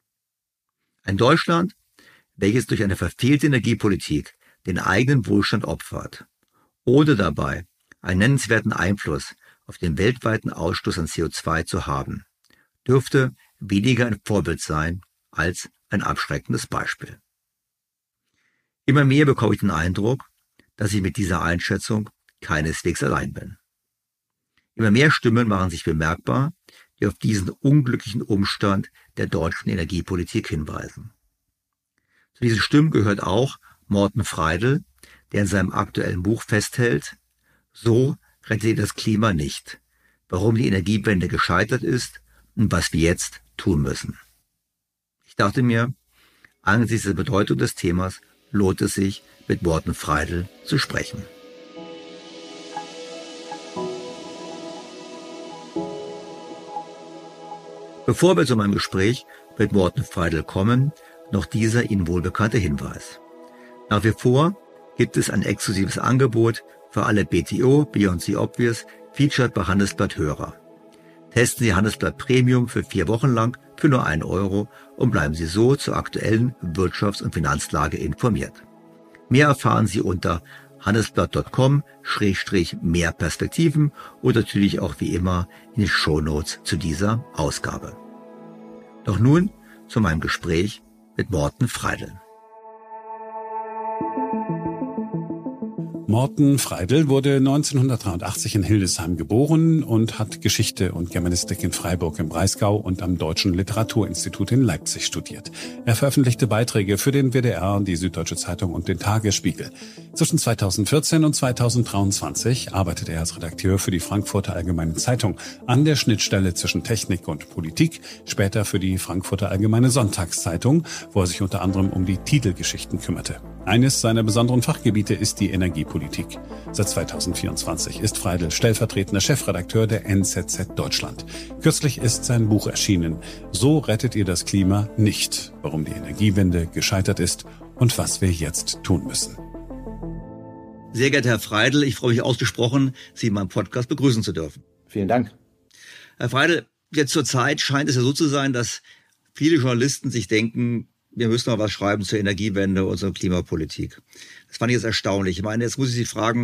Ein Deutschland, welches durch eine verfehlte Energiepolitik den eigenen Wohlstand opfert, ohne dabei einen nennenswerten Einfluss auf den weltweiten Ausstoß an CO2 zu haben, dürfte weniger ein Vorbild sein als ein abschreckendes Beispiel. Immer mehr bekomme ich den Eindruck, dass ich mit dieser Einschätzung keineswegs allein bin. Immer mehr Stimmen machen sich bemerkbar, die auf diesen unglücklichen Umstand der deutschen Energiepolitik hinweisen. Zu diesen Stimmen gehört auch Morten Freidl, der in seinem aktuellen Buch festhält, so rettet ihr das Klima nicht, warum die Energiewende gescheitert ist und was wir jetzt tun müssen. Ich dachte mir, angesichts der Bedeutung des Themas lohnt es sich, mit Morten Freidl zu sprechen. Bevor wir zu meinem Gespräch mit Morten Freidl kommen, noch dieser Ihnen wohlbekannte Hinweis. Nach wie vor gibt es ein exklusives Angebot für alle BTO, Beyond the Obvious, Featured bei Handelsblatt Hörer. Testen Sie Handelsblatt Premium für 4 Wochen lang für nur 1 € und bleiben Sie so zur aktuellen Wirtschafts- und Finanzlage informiert. Mehr erfahren Sie unter handelsblatt.com/mehr Perspektiven und natürlich auch wie immer in den Shownotes zu dieser Ausgabe. Doch nun zu meinem Gespräch mit Morten Freidl. Morten Freidl wurde 1983 in Hildesheim geboren und hat Geschichte und Germanistik in Freiburg im Breisgau und am Deutschen Literaturinstitut in Leipzig studiert. Er veröffentlichte Beiträge für den WDR, die Süddeutsche Zeitung und den Tagesspiegel. Zwischen 2014 und 2023 arbeitete er als Redakteur für die Frankfurter Allgemeine Zeitung an der Schnittstelle zwischen Technik und Politik, später für die Frankfurter Allgemeine Sonntagszeitung, wo er sich unter anderem um die Titelgeschichten kümmerte. Eines seiner besonderen Fachgebiete ist die Energiepolitik. Seit 2024 ist Freidl stellvertretender Chefredakteur der NZZ Deutschland. Kürzlich ist sein Buch erschienen. So rettet ihr das Klima nicht, warum die Energiewende gescheitert ist und was wir jetzt tun müssen. Sehr geehrter Herr Freidl, ich freue mich ausgesprochen, Sie in meinem Podcast begrüßen zu dürfen. Vielen Dank. Herr Freidl, jetzt zur Zeit scheint es ja so zu sein, dass viele Journalisten sich denken, wir müssen noch was schreiben zur Energiewende und zur Klimapolitik. Das fand ich jetzt erstaunlich. Ich meine, jetzt muss ich Sie fragen,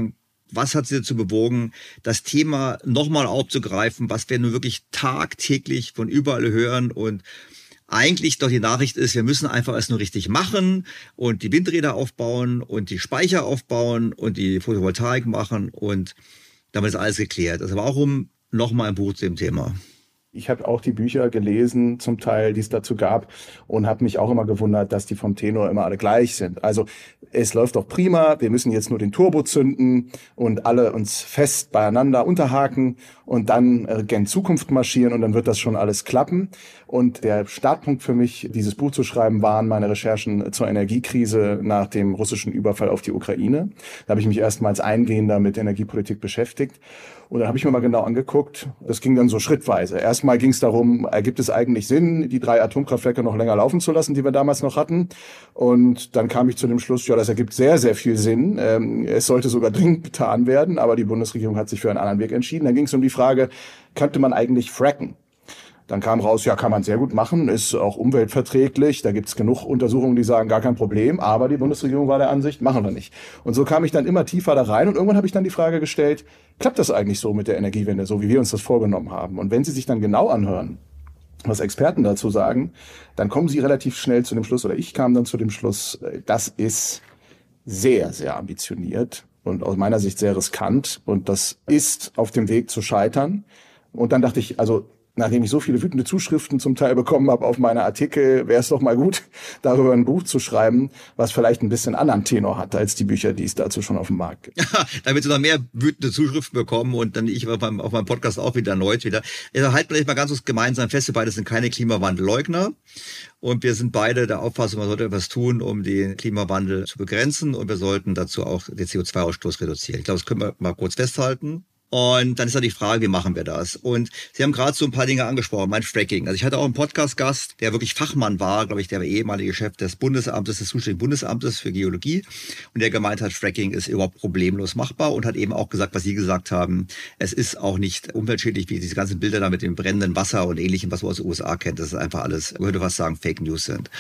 Was hat Sie dazu bewogen, das Thema nochmal aufzugreifen, was wir nun wirklich tagtäglich von überall hören und eigentlich doch die Nachricht ist, wir müssen einfach es nur richtig machen und die Windräder aufbauen und die Speicher aufbauen und die Photovoltaik machen und damit ist alles geklärt. Also warum nochmal ein Buch zu dem Thema? Ich habe auch die Bücher gelesen, zum Teil, die es dazu gab, und habe mich auch immer gewundert, dass die vom Tenor immer alle gleich sind. Also es läuft doch prima, wir müssen jetzt nur den Turbo zünden und alle uns fest beieinander unterhaken und dann gen Zukunft marschieren und dann wird das schon alles klappen. Und der Startpunkt für mich, dieses Buch zu schreiben, waren meine Recherchen zur Energiekrise nach dem russischen Überfall auf die Ukraine. Da habe ich mich erstmals eingehender mit Energiepolitik beschäftigt. Und dann habe ich mir mal genau angeguckt, das ging dann so schrittweise. Erstmal ging es darum, ergibt es eigentlich Sinn, die 3 Atomkraftwerke noch länger laufen zu lassen, die wir damals noch hatten? Und dann kam ich zu dem Schluss, ja, das ergibt sehr, sehr viel Sinn. Es sollte sogar dringend getan werden, aber die Bundesregierung hat sich für einen anderen Weg entschieden. Dann ging es um die Frage, könnte man eigentlich fracken? Dann kam raus, ja, kann man sehr gut machen, ist auch umweltverträglich. Da gibt's genug Untersuchungen, die sagen, gar kein Problem. Aber die Bundesregierung war der Ansicht, machen wir nicht. Und so kam ich dann immer tiefer da rein. Und irgendwann habe ich dann die Frage gestellt, klappt das eigentlich so mit der Energiewende, so wie wir uns das vorgenommen haben? Und wenn Sie sich dann genau anhören, was Experten dazu sagen, dann kommen Sie relativ schnell zu dem Schluss, oder ich kam dann zu dem Schluss, das ist sehr, sehr ambitioniert und aus meiner Sicht sehr riskant. Und das ist auf dem Weg zu scheitern. Und dann dachte ich, also nachdem ich so viele wütende Zuschriften zum Teil bekommen habe auf meine Artikel, wäre es doch mal gut, darüber ein Buch zu schreiben, was vielleicht ein bisschen anderen Tenor hat als die Bücher, die es dazu schon auf dem Markt gibt. Ja, damit Sie noch mehr wütende Zuschriften bekommen und dann ich auf meinem Podcast auch wieder erneut wieder. Also halten wir vielleicht mal ganz kurz gemeinsam fest, wir beide sind keine Klimawandelleugner und wir sind beide der Auffassung, man sollte etwas tun, um den Klimawandel zu begrenzen und wir sollten dazu auch den CO2-Ausstoß reduzieren. Ich glaube, das können wir mal kurz festhalten. Und dann ist ja die Frage, wie machen wir das? Und Sie haben gerade so ein paar Dinge angesprochen, mein Fracking. Also ich hatte auch einen Podcast-Gast, der wirklich Fachmann war, glaube ich, der ehemalige Chef des Bundesamtes, des zuständigen Bundesamtes für Geologie. Und der gemeint hat, Fracking ist überhaupt problemlos machbar und hat eben auch gesagt, was Sie gesagt haben, es ist auch nicht umweltschädlich, wie diese ganzen Bilder da mit dem brennenden Wasser und Ähnlichem, was man aus den USA kennt. Das ist einfach alles, ich würde fast sagen, Fake News sind.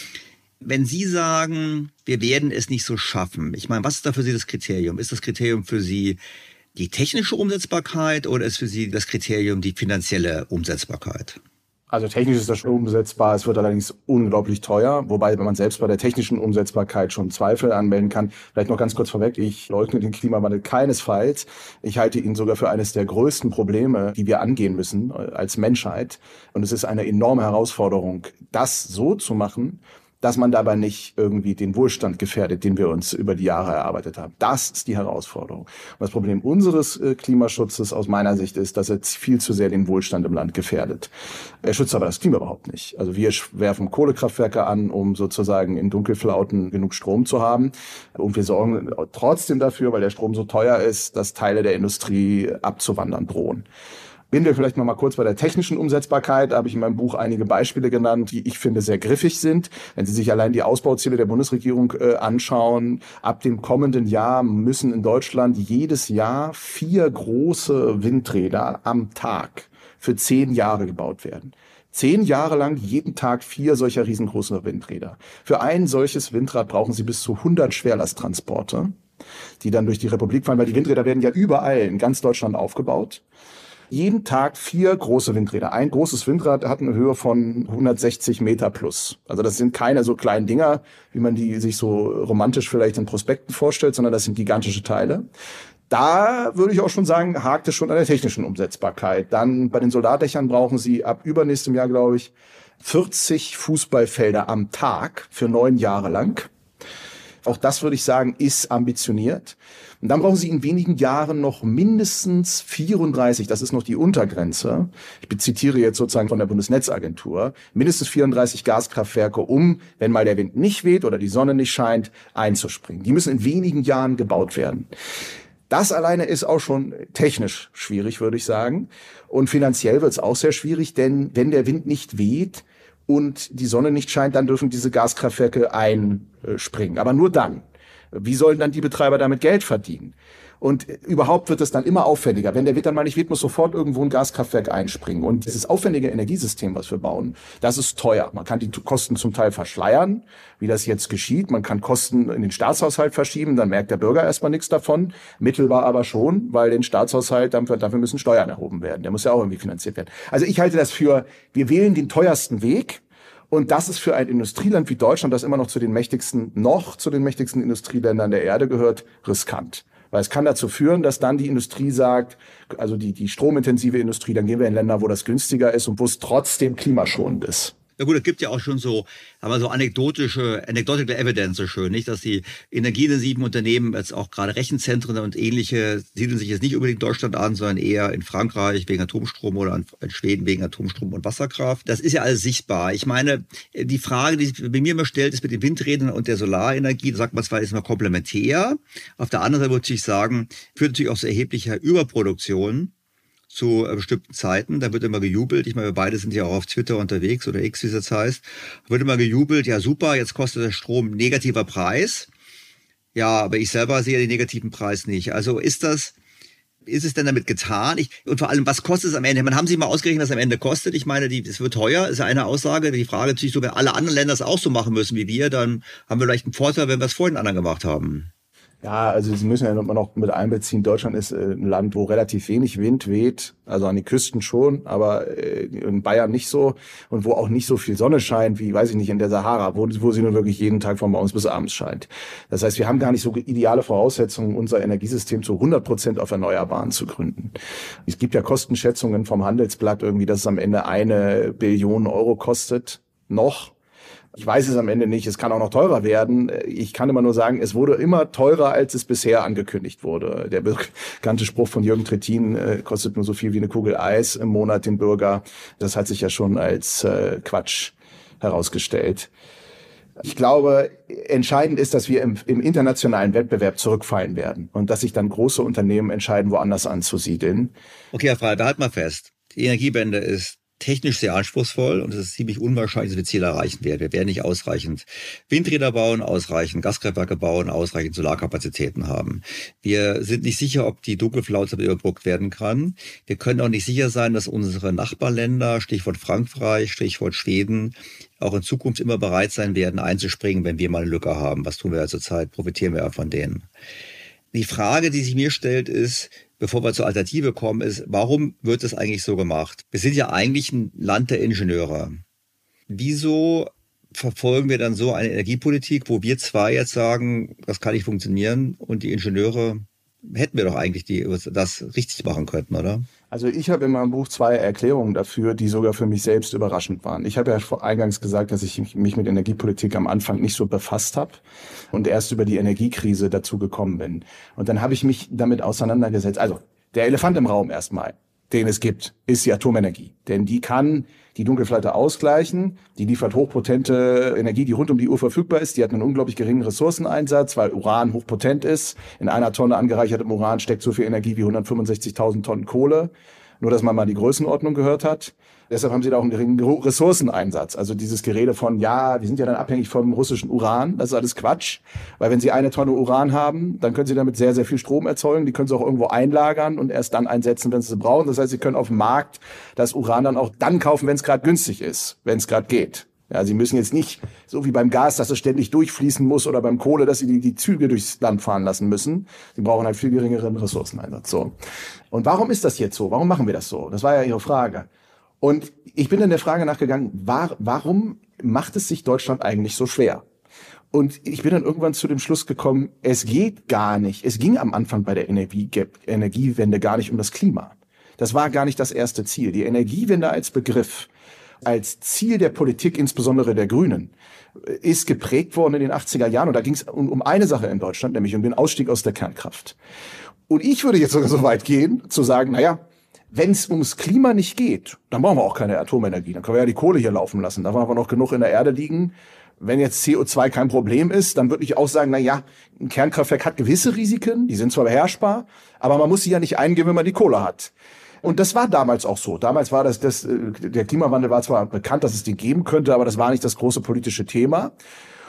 Wenn Sie sagen, wir werden es nicht so schaffen, ich meine, was ist da für Sie das Kriterium? Ist das Kriterium für Sie die technische Umsetzbarkeit oder ist für Sie das Kriterium die finanzielle Umsetzbarkeit? Also technisch ist das schon umsetzbar, es wird allerdings unglaublich teuer, wobei wenn man selbst bei der technischen Umsetzbarkeit schon Zweifel anmelden kann. Vielleicht noch ganz kurz vorweg, ich leugne den Klimawandel keinesfalls. Ich halte ihn sogar für eines der größten Probleme, die wir angehen müssen als Menschheit. Und es ist eine enorme Herausforderung, das so zu machen, dass man dabei nicht irgendwie den Wohlstand gefährdet, den wir uns über die Jahre erarbeitet haben. Das ist die Herausforderung. Und das Problem unseres Klimaschutzes aus meiner Sicht ist, dass er viel zu sehr den Wohlstand im Land gefährdet. Er schützt aber das Klima überhaupt nicht. Also wir werfen Kohlekraftwerke an, um sozusagen in Dunkelflauten genug Strom zu haben. Und wir sorgen trotzdem dafür, weil der Strom so teuer ist, dass Teile der Industrie abzuwandern drohen. Bin wir vielleicht noch mal kurz bei der technischen Umsetzbarkeit. Da habe ich in meinem Buch einige Beispiele genannt, die ich finde sehr griffig sind. Wenn Sie sich allein die Ausbauziele der Bundesregierung anschauen, ab dem kommenden Jahr müssen in Deutschland jedes Jahr 4 große Windräder am Tag für 10 Jahre gebaut werden. 10 Jahre lang jeden Tag 4 solcher riesengroßen Windräder. Für ein solches Windrad brauchen Sie bis zu 100 Schwerlasttransporte, die dann durch die Republik fahren, weil die Windräder werden ja überall in ganz Deutschland aufgebaut. Jeden Tag 4 große Windräder. Ein großes Windrad hat eine Höhe von 160 Meter plus. Also das sind keine so kleinen Dinger, wie man die sich so romantisch vielleicht in Prospekten vorstellt, sondern das sind gigantische Teile. Da würde ich auch schon sagen, hakt es schon an der technischen Umsetzbarkeit. Dann bei den Solardächern brauchen Sie ab übernächstem Jahr, glaube ich, 40 Fußballfelder am Tag für 9 Jahre lang. Auch das würde ich sagen, ist ambitioniert. Und dann brauchen Sie in wenigen Jahren noch mindestens 34, das ist noch die Untergrenze. Ich zitiere jetzt sozusagen von der Bundesnetzagentur, mindestens 34 Gaskraftwerke, um, wenn mal der Wind nicht weht oder die Sonne nicht scheint, einzuspringen. Die müssen in wenigen Jahren gebaut werden. Das alleine ist auch schon technisch schwierig, würde ich sagen. Und finanziell wird es auch sehr schwierig, denn wenn der Wind nicht weht und die Sonne nicht scheint, dann dürfen diese Gaskraftwerke einspringen. Aber nur dann. Wie sollen dann die Betreiber damit Geld verdienen? Und überhaupt wird es dann immer aufwendiger. Wenn der Wind dann mal nicht weht, muss sofort irgendwo ein Gaskraftwerk einspringen. Und dieses aufwendige Energiesystem, was wir bauen, das ist teuer. Man kann die Kosten zum Teil verschleiern, wie das jetzt geschieht. Man kann Kosten in den Staatshaushalt verschieben, dann merkt der Bürger erstmal nichts davon. Mittelbar aber schon, weil den Staatshaushalt, dafür müssen Steuern erhoben werden. Der muss ja auch irgendwie finanziert werden. Also ich halte das für, wir wählen den teuersten Weg. Und das ist für ein Industrieland wie Deutschland, das immer noch zu den mächtigsten Industrieländern der Erde gehört, riskant. Weil es kann dazu führen, dass dann die Industrie sagt, also die stromintensive Industrie, dann gehen wir in Länder, wo das günstiger ist und wo es trotzdem klimaschonend ist. Ja gut, es gibt ja auch schon so anecdotal evidence so schön, nicht, dass die energieintensiven Unternehmen jetzt auch gerade Rechenzentren und ähnliche siedeln sich jetzt nicht unbedingt in Deutschland an, sondern eher in Frankreich wegen Atomstrom oder in Schweden wegen Atomstrom und Wasserkraft. Das ist ja alles sichtbar. Ich meine, die Frage, die sich bei mir immer stellt, ist mit den Windrädern und der Solarenergie, da sagt man zwar, ist mal komplementär. Auf der anderen Seite würde ich sagen, führt natürlich auch zu erheblicher Überproduktion zu bestimmten Zeiten. Da wird immer gejubelt. Ich meine, wir beide sind ja auch auf Twitter unterwegs oder X, wie es jetzt heißt. Da wird immer gejubelt, ja super, jetzt kostet der Strom negativer Preis. Ja, aber ich selber sehe den negativen Preis nicht. Also ist es denn damit getan? Und vor allem, was kostet es am Ende? Haben Sie mal ausgerechnet, was am Ende kostet? Ich meine, es wird teuer, ist ja eine Aussage. Die Frage natürlich so, wenn alle anderen Länder es auch so machen müssen wie wir, dann haben wir vielleicht einen Vorteil, wenn wir es vor den anderen gemacht haben. Ja, also Sie müssen ja noch mit einbeziehen, Deutschland ist ein Land, wo relativ wenig Wind weht, also an den Küsten schon, aber in Bayern nicht so und wo auch nicht so viel Sonne scheint, wie, weiß ich nicht, in der Sahara, wo sie nun wirklich jeden Tag von morgens bis abends scheint. Das heißt, wir haben gar nicht so ideale Voraussetzungen, unser Energiesystem zu 100% auf Erneuerbaren zu gründen. Es gibt ja Kostenschätzungen vom Handelsblatt irgendwie, dass es am Ende 1 Billion Euro kostet, noch. Ich weiß es am Ende nicht, es kann auch noch teurer werden. Ich kann immer nur sagen, es wurde immer teurer, als es bisher angekündigt wurde. Der bekannte Spruch von Jürgen Trittin, kostet nur so viel wie eine Kugel Eis im Monat den Bürger. Das hat sich ja schon als Quatsch herausgestellt. Ich glaube, entscheidend ist, dass wir im internationalen Wettbewerb zurückfallen werden und dass sich dann große Unternehmen entscheiden, woanders anzusiedeln. Okay, Herr Frey, halt mal fest. Die Energiewende ist technisch sehr anspruchsvoll und es ist ziemlich unwahrscheinlich, dass wir Ziele erreichen werden. Wir werden nicht ausreichend Windräder bauen, ausreichend Gaskraftwerke bauen, ausreichend Solarkapazitäten haben. Wir sind nicht sicher, ob die Dunkelflaute überbrückt werden kann. Wir können auch nicht sicher sein, dass unsere Nachbarländer, Stichwort Frankreich, Stichwort Schweden, auch in Zukunft immer bereit sein werden, einzuspringen, wenn wir mal eine Lücke haben. Was tun wir ja zurzeit? Profitieren wir ja von denen. Die Frage, die sich mir stellt, ist, bevor wir zur Alternative kommen, ist, warum wird das eigentlich so gemacht? Wir sind ja eigentlich ein Land der Ingenieure. Wieso verfolgen wir dann so eine Energiepolitik, wo wir zwei jetzt sagen, das kann nicht funktionieren und die Ingenieure hätten wir doch eigentlich, die das richtig machen könnten, oder? Also ich habe in meinem Buch 2 Erklärungen dafür, die sogar für mich selbst überraschend waren. Ich habe ja eingangs gesagt, dass ich mich mit Energiepolitik am Anfang nicht so befasst habe und erst über die Energiekrise dazu gekommen bin. Und dann habe ich mich damit auseinandergesetzt. Also der Elefant im Raum erstmal, den es gibt, ist die Atomenergie. Denn die kann die Dunkelflaute ausgleichen. Die liefert hochpotente Energie, die rund um die Uhr verfügbar ist. Die hat einen unglaublich geringen Ressourceneinsatz, weil Uran hochpotent ist. In einer Tonne angereichertem Uran steckt so viel Energie wie 165.000 Tonnen Kohle. Nur, dass man mal die Größenordnung gehört hat. Deshalb haben sie da auch einen geringen Ressourceneinsatz. Also dieses Gerede von, ja, wir sind ja dann abhängig vom russischen Uran, das ist alles Quatsch. Weil wenn sie 1 Tonne Uran haben, dann können sie damit sehr, sehr viel Strom erzeugen. Die können sie auch irgendwo einlagern und erst dann einsetzen, wenn sie es brauchen. Das heißt, sie können auf dem Markt das Uran dann auch dann kaufen, wenn es gerade günstig ist, wenn es gerade geht. Ja, sie müssen jetzt nicht, so wie beim Gas, dass es ständig durchfließen muss oder beim Kohle, dass sie die Züge durchs Land fahren lassen müssen. Sie brauchen halt viel geringeren Ressourceneinsatz. So. Und warum ist das jetzt so? Warum machen wir das so? Das war ja Ihre Frage. Und ich bin dann der Frage nachgegangen, warum macht es sich Deutschland eigentlich so schwer? Und ich bin dann irgendwann zu dem Schluss gekommen, es geht gar nicht. Es ging am Anfang bei der Energiewende gar nicht um das Klima. Das war gar nicht das erste Ziel. Die Energiewende als Begriff, als Ziel der Politik, insbesondere der Grünen, ist geprägt worden in den 80er Jahren. Und da ging es um eine Sache in Deutschland, nämlich um den Ausstieg aus der Kernkraft. Und ich würde jetzt sogar so weit gehen, zu sagen, naja, wenn es ums Klima nicht geht, dann brauchen wir auch keine Atomenergie. Dann können wir ja die Kohle hier laufen lassen. Da haben wir noch genug in der Erde liegen. Wenn jetzt CO2 kein Problem ist, dann würde ich auch sagen, naja, ein Kernkraftwerk hat gewisse Risiken, die sind zwar beherrschbar, aber man muss sie ja nicht eingehen, wenn man die Kohle hat. Und das war damals auch so. Damals war der Klimawandel war zwar bekannt, dass es den geben könnte, aber das war nicht das große politische Thema.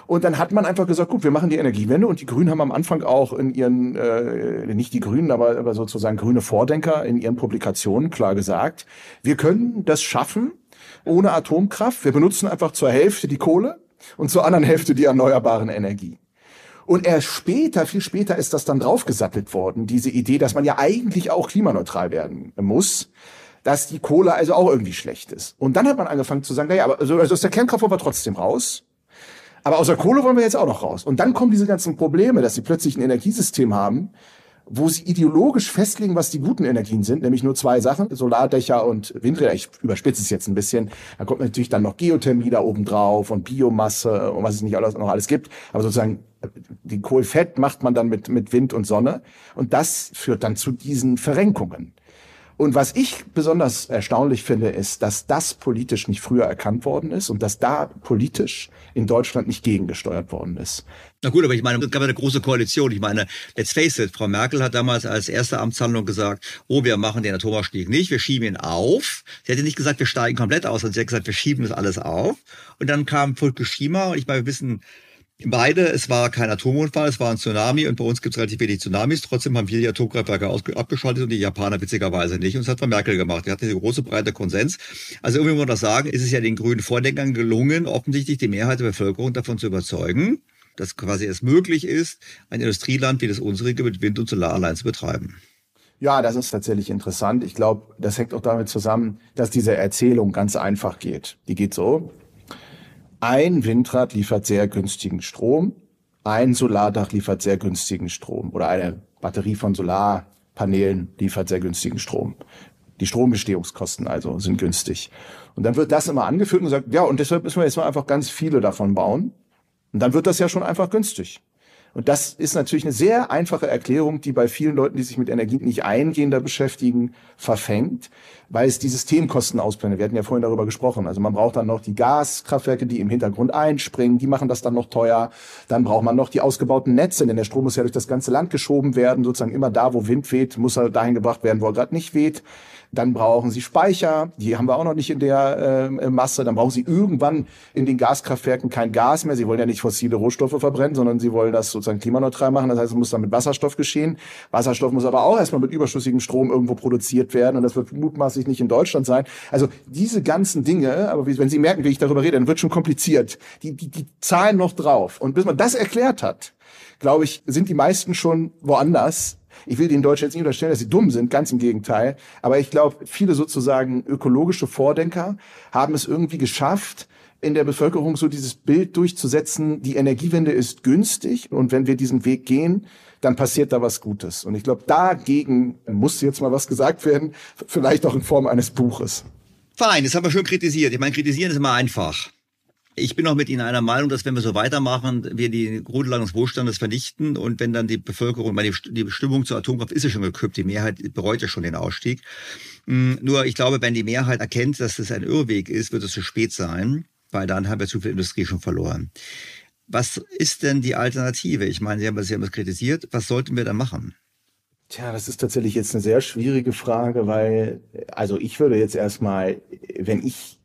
Und dann hat man einfach gesagt, gut, wir machen die Energiewende. Und die Grünen haben am Anfang auch in ihren, nicht die Grünen, aber sozusagen grüne Vordenker in ihren Publikationen klar gesagt, wir können das schaffen ohne Atomkraft. Wir benutzen einfach zur Hälfte die Kohle und zur anderen Hälfte die erneuerbaren Energien. Und erst später, viel später ist das dann draufgesattelt worden, diese Idee, dass man ja eigentlich auch klimaneutral werden muss, dass die Kohle also auch irgendwie schlecht ist. Und dann hat man angefangen zu sagen, naja, aber also aus der Kernkraft wollen wir trotzdem raus. Aber aus der Kohle wollen wir jetzt auch noch raus. Und dann kommen diese ganzen Probleme, dass sie plötzlich ein Energiesystem haben, wo sie ideologisch festlegen, was die guten Energien sind, nämlich nur 2 Sachen, Solardächer und Windräder. Ich überspitze es jetzt ein bisschen. Da kommt natürlich dann noch Geothermie da oben drauf und Biomasse und was es nicht noch alles gibt. Aber sozusagen die Kohlfett macht man dann mit Wind und Sonne. Und das führt dann zu diesen Verrenkungen. Und was ich besonders erstaunlich finde, ist, dass das politisch nicht früher erkannt worden ist und dass da politisch in Deutschland nicht gegengesteuert worden ist. Na gut, aber ich meine, es gab eine große Koalition. Ich meine, let's face it, Frau Merkel hat damals als erste Amtshandlung gesagt, wir machen den Atomausstieg nicht, wir schieben ihn auf. Sie hätte nicht gesagt, wir steigen komplett aus, sondern sie hat gesagt, wir schieben das alles auf. Und dann kam Fukushima und ich meine, wir wissen beide, es war kein Atomunfall, es war ein Tsunami und bei uns gibt es relativ wenig Tsunamis. Trotzdem haben wir die Atomkraftwerke abgeschaltet und die Japaner witzigerweise nicht. Und das hat Frau Merkel gemacht. Die hatte eine große, breite Konsens. Also irgendwie muss man das sagen, ist es ja den grünen Vordenkern gelungen, offensichtlich die Mehrheit der Bevölkerung davon zu überzeugen, dass quasi es möglich ist, ein Industrieland wie das unsere mit Wind- und Solar allein zu betreiben. Ja, das ist tatsächlich interessant. Ich glaube, das hängt auch damit zusammen, dass diese Erzählung ganz einfach geht. Die geht so: Ein Windrad liefert sehr günstigen Strom, ein Solardach liefert sehr günstigen Strom oder eine Batterie von Solarpanelen liefert sehr günstigen Strom. Die Strombestehungskosten also sind günstig. Und dann wird das immer angeführt und gesagt, ja, und deshalb müssen wir jetzt mal einfach ganz viele davon bauen. Und dann wird das ja schon einfach günstig. Und das ist natürlich eine sehr einfache Erklärung, die bei vielen Leuten, die sich mit Energie nicht eingehender beschäftigen, verfängt, weil es die Systemkosten ausblendet. Wir hatten ja vorhin darüber gesprochen. Also man braucht dann noch die Gaskraftwerke, die im Hintergrund einspringen, die machen das dann noch teuer. Dann braucht man noch die ausgebauten Netze, denn der Strom muss ja durch das ganze Land geschoben werden. Sozusagen immer da, wo Wind weht, muss er dahin gebracht werden, wo er gerade nicht weht. Dann brauchen sie Speicher, die haben wir auch noch nicht in der Masse. Dann brauchen sie irgendwann in den Gaskraftwerken kein Gas mehr. Sie wollen ja nicht fossile Rohstoffe verbrennen, sondern sie wollen das sozusagen klimaneutral machen. Das heißt, es muss dann mit Wasserstoff geschehen. Wasserstoff muss aber auch erstmal mit überschüssigem Strom irgendwo produziert werden. Und das wird mutmaßlich nicht in Deutschland sein. Also diese ganzen Dinge, aber wenn Sie merken, wie ich darüber rede, dann wird schon kompliziert. Die zahlen noch drauf. Und bis man das erklärt hat, glaube ich, sind die meisten schon woanders. Ich will den Deutschen jetzt nicht unterstellen, dass sie dumm sind, ganz im Gegenteil. Aber ich glaube, viele sozusagen ökologische Vordenker haben es irgendwie geschafft, in der Bevölkerung so dieses Bild durchzusetzen, die Energiewende ist günstig und wenn wir diesen Weg gehen, dann passiert da was Gutes. Und ich glaube, dagegen muss jetzt mal was gesagt werden, vielleicht auch in Form eines Buches. Fein, das haben wir schön kritisiert. Ich meine, kritisieren ist immer einfach. Ich bin auch mit Ihnen einer Meinung, dass wenn wir so weitermachen, wir die Grundlagen des Wohlstandes vernichten und wenn dann die Bevölkerung, weil die Stimmung zur Atomkraft ist ja schon gekippt, die Mehrheit bereut ja schon den Ausstieg. Nur ich glaube, wenn die Mehrheit erkennt, dass das ein Irrweg ist, wird es zu spät sein, weil dann haben wir zu viel Industrie schon verloren. Was ist denn die Alternative? Ich meine, Sie haben es kritisiert. Was sollten wir da machen? Tja, das ist tatsächlich jetzt eine sehr schwierige Frage, weil, also ich würde jetzt erstmal, wenn ich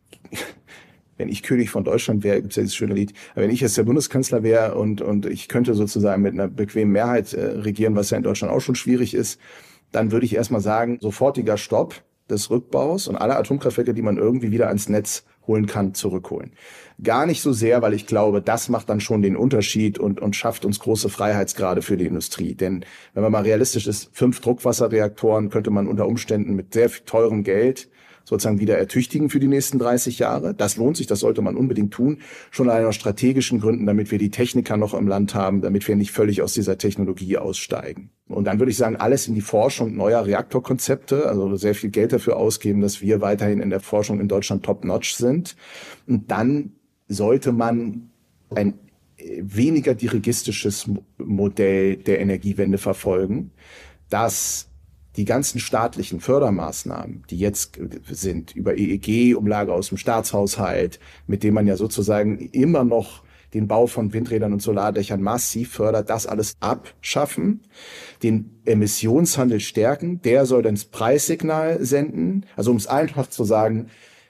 König von Deutschland wäre, gibt's ja dieses schöne Lied, aber wenn ich jetzt der Bundeskanzler wäre und ich könnte sozusagen mit einer bequemen Mehrheit regieren, was ja in Deutschland auch schon schwierig ist, dann würde ich erstmal sagen, sofortiger Stopp des Rückbaus und alle Atomkraftwerke, die man irgendwie wieder ans Netz holen kann, zurückholen. Gar nicht so sehr, weil ich glaube, das macht dann schon den Unterschied und schafft uns große Freiheitsgrade für die Industrie. Denn wenn man mal realistisch ist, 5 Druckwasserreaktoren könnte man unter Umständen mit sehr teurem Geld sozusagen wieder ertüchtigen für die nächsten 30 Jahre. Das lohnt sich, das sollte man unbedingt tun. Schon allein aus strategischen Gründen, damit wir die Techniker noch im Land haben, damit wir nicht völlig aus dieser Technologie aussteigen. Und dann würde ich sagen, alles in die Forschung neuer Reaktorkonzepte, also sehr viel Geld dafür ausgeben, dass wir weiterhin in der Forschung in Deutschland top-notch sind. Und dann sollte man ein weniger dirigistisches Modell der Energiewende verfolgen, das die ganzen staatlichen Fördermaßnahmen, die jetzt sind, über EEG, Umlage aus dem Staatshaushalt, mit dem man ja sozusagen immer noch den Bau von Windrädern und Solardächern massiv fördert, das alles abschaffen, den Emissionshandel stärken, der soll dann das Preissignal senden. Also um es einfach zu sagen,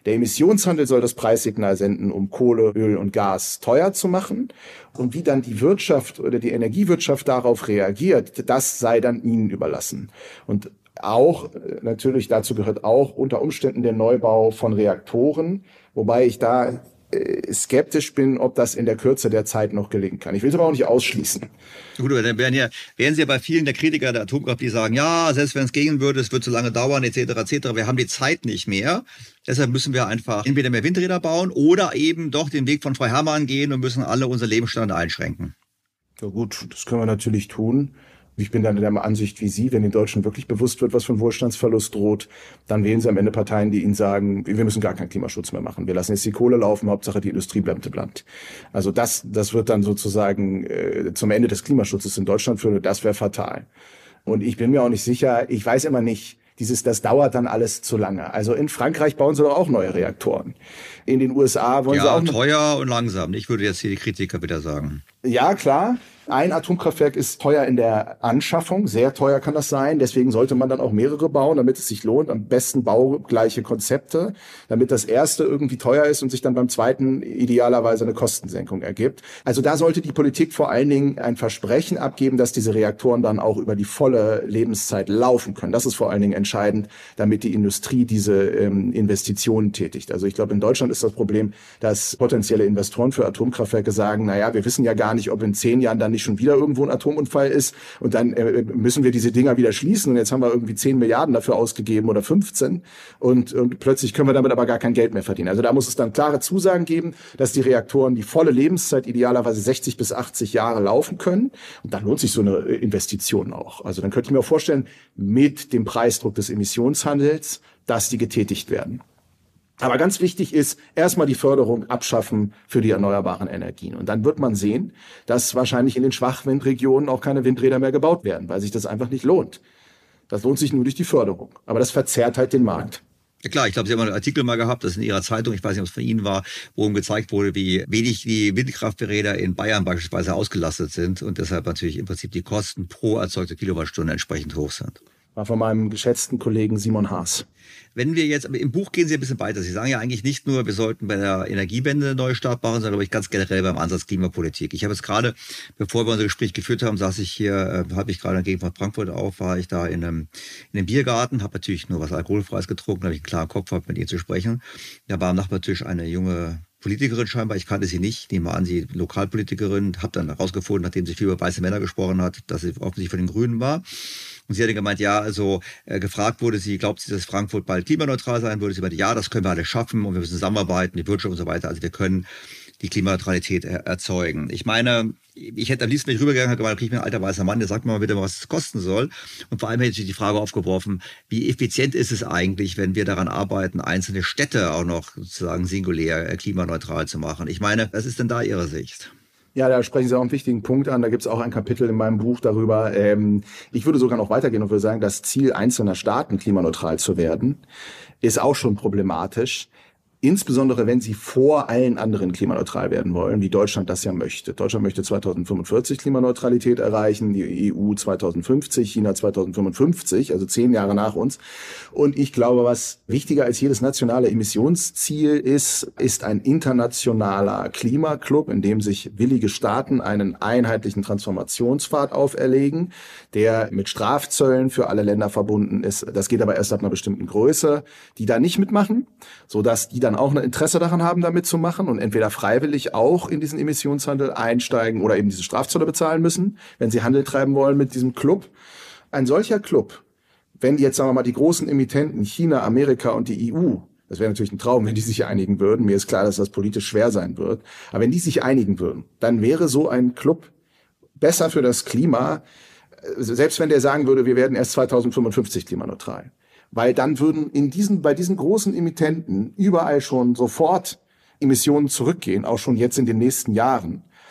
Der Emissionshandel soll das Preissignal senden, um Kohle, Öl und Gas teuer zu machen. Und wie dann die Wirtschaft oder die Energiewirtschaft darauf reagiert, das sei dann ihnen überlassen. Und auch, natürlich dazu gehört auch unter Umständen der Neubau von Reaktoren, wobei ich da skeptisch bin, ob das in der Kürze der Zeit noch gelingen kann. Ich will es aber auch nicht ausschließen. Gut, aber dann wären Sie ja bei vielen der Kritiker der Atomkraft, die sagen, ja, selbst wenn es gehen würde, es wird zu lange dauern, etc., etc. Wir haben die Zeit nicht mehr. Deshalb müssen wir einfach entweder mehr Windräder bauen oder eben doch den Weg von Frau Herrmann gehen und müssen alle unser Lebensstandard einschränken. Ja gut, das können wir natürlich tun. Ich bin dann der Ansicht wie Sie, wenn den Deutschen wirklich bewusst wird, was für ein Wohlstandsverlust droht, dann wählen sie am Ende Parteien, die ihnen sagen, wir müssen gar keinen Klimaschutz mehr machen. Wir lassen jetzt die Kohle laufen, Hauptsache die Industrie bleibt. Also das wird dann sozusagen zum Ende des Klimaschutzes in Deutschland führen. Das wäre fatal. Und ich bin mir auch nicht sicher, ich weiß immer nicht, das dauert dann alles zu lange. Also in Frankreich bauen sie doch auch neue Reaktoren. In den USA wollen sie auch... Ja, teuer und langsam. Ich würde jetzt hier die Kritiker wieder sagen. Ja, klar. Ein Atomkraftwerk ist teuer in der Anschaffung, sehr teuer kann das sein. Deswegen sollte man dann auch mehrere bauen, damit es sich lohnt. Am besten baugleiche Konzepte, damit das erste irgendwie teuer ist und sich dann beim zweiten idealerweise eine Kostensenkung ergibt. Also da sollte die Politik vor allen Dingen ein Versprechen abgeben, dass diese Reaktoren dann auch über die volle Lebenszeit laufen können. Das ist vor allen Dingen entscheidend, damit die Industrie diese Investitionen tätigt. Also ich glaube, in Deutschland ist das Problem, dass potenzielle Investoren für Atomkraftwerke sagen, naja, wir wissen ja gar nicht, ob in 10 Jahren dann nicht schon wieder irgendwo ein Atomunfall ist und dann müssen wir diese Dinger wieder schließen und jetzt haben wir irgendwie 10 Milliarden dafür ausgegeben oder 15 und plötzlich können wir damit aber gar kein Geld mehr verdienen. Also da muss es dann klare Zusagen geben, dass die Reaktoren die volle Lebenszeit idealerweise 60 bis 80 Jahre laufen können und dann lohnt sich so eine Investition auch. Also dann könnte ich mir auch vorstellen, mit dem Preisdruck des Emissionshandels, dass die getätigt werden. Aber ganz wichtig ist, erstmal die Förderung abschaffen für die erneuerbaren Energien. Und dann wird man sehen, dass wahrscheinlich in den Schwachwindregionen auch keine Windräder mehr gebaut werden, weil sich das einfach nicht lohnt. Das lohnt sich nur durch die Förderung. Aber das verzerrt halt den Markt. Ja klar, ich glaube, Sie haben einen Artikel mal gehabt, das in Ihrer Zeitung, ich weiß nicht, ob es von Ihnen war, wo gezeigt wurde, wie wenig die Windkrafträder in Bayern beispielsweise ausgelastet sind und deshalb natürlich im Prinzip die Kosten pro erzeugte Kilowattstunde entsprechend hoch sind. War von meinem geschätzten Kollegen Simon Haas. Wenn wir jetzt, im Buch gehen Sie ein bisschen weiter. Sie sagen ja eigentlich nicht nur, wir sollten bei der Energiewende einen Neustart machen, sondern glaube ich ganz generell beim Ansatz Klimapolitik. Ich habe jetzt gerade, bevor wir unser Gespräch geführt haben, saß ich hier, habe ich gerade in der Gegend von Frankfurt auf, war ich da in einem Biergarten, habe natürlich nur was Alkoholfreies getrunken, habe ich einen klaren Kopf gehabt, mit ihr zu sprechen. Da war am Nachbartisch eine junge Politikerin scheinbar, ich kannte sie nicht, nehme an, sie Lokalpolitikerin, habe dann herausgefunden, nachdem sie viel über weiße Männer gesprochen hat, dass sie offensichtlich von den Grünen war. Und sie hatte gemeint, ja, also gefragt wurde sie, glaubt sie, dass Frankfurt bald klimaneutral sein würde? Sie meinte, ja, das können wir alle schaffen und wir müssen zusammenarbeiten, die Wirtschaft und so weiter. Also wir können die Klimaneutralität erzeugen. Ich meine, ich hätte am liebsten nicht rübergegangen, habe gemeint, kriege ich mir ein alter weißer Mann, der sagt mir mal bitte, was es kosten soll. Und vor allem hätte ich die Frage aufgeworfen, wie effizient ist es eigentlich, wenn wir daran arbeiten, einzelne Städte auch noch sozusagen singulär klimaneutral zu machen? Ich meine, was ist denn da Ihre Sicht? Ja, da sprechen Sie auch einen wichtigen Punkt an. Da gibt es auch ein Kapitel in meinem Buch darüber. Ich würde sogar noch weitergehen und würde sagen, das Ziel einzelner Staaten, klimaneutral zu werden, ist auch schon problematisch. Insbesondere, wenn sie vor allen anderen klimaneutral werden wollen, wie Deutschland das ja möchte. Deutschland möchte 2045 Klimaneutralität erreichen, die EU 2050, China 2055, also 10 Jahre nach uns. Und ich glaube, was wichtiger als jedes nationale Emissionsziel ist ein internationaler Klimaclub, in dem sich willige Staaten einen einheitlichen Transformationspfad auferlegen, der mit Strafzöllen für alle Länder verbunden ist. Das geht aber erst ab einer bestimmten Größe, die da nicht mitmachen, sodass die dann auch ein Interesse daran haben, damit zu machen und entweder freiwillig auch in diesen Emissionshandel einsteigen oder eben diese Strafzölle bezahlen müssen, wenn sie Handel treiben wollen mit diesem Club. Ein solcher Club, wenn jetzt, sagen wir mal, die großen Emittenten, China, Amerika und die EU, das wäre natürlich ein Traum, wenn die sich einigen würden, mir ist klar, dass das politisch schwer sein wird, aber wenn die sich einigen würden, dann wäre so ein Club besser für das Klima, selbst wenn der sagen würde, wir werden erst 2055 klimaneutral. Weil dann würden bei diesen großen Emittenten überall schon sofort Emissionen zurückgehen, auch schon jetzt in den nächsten Jahren.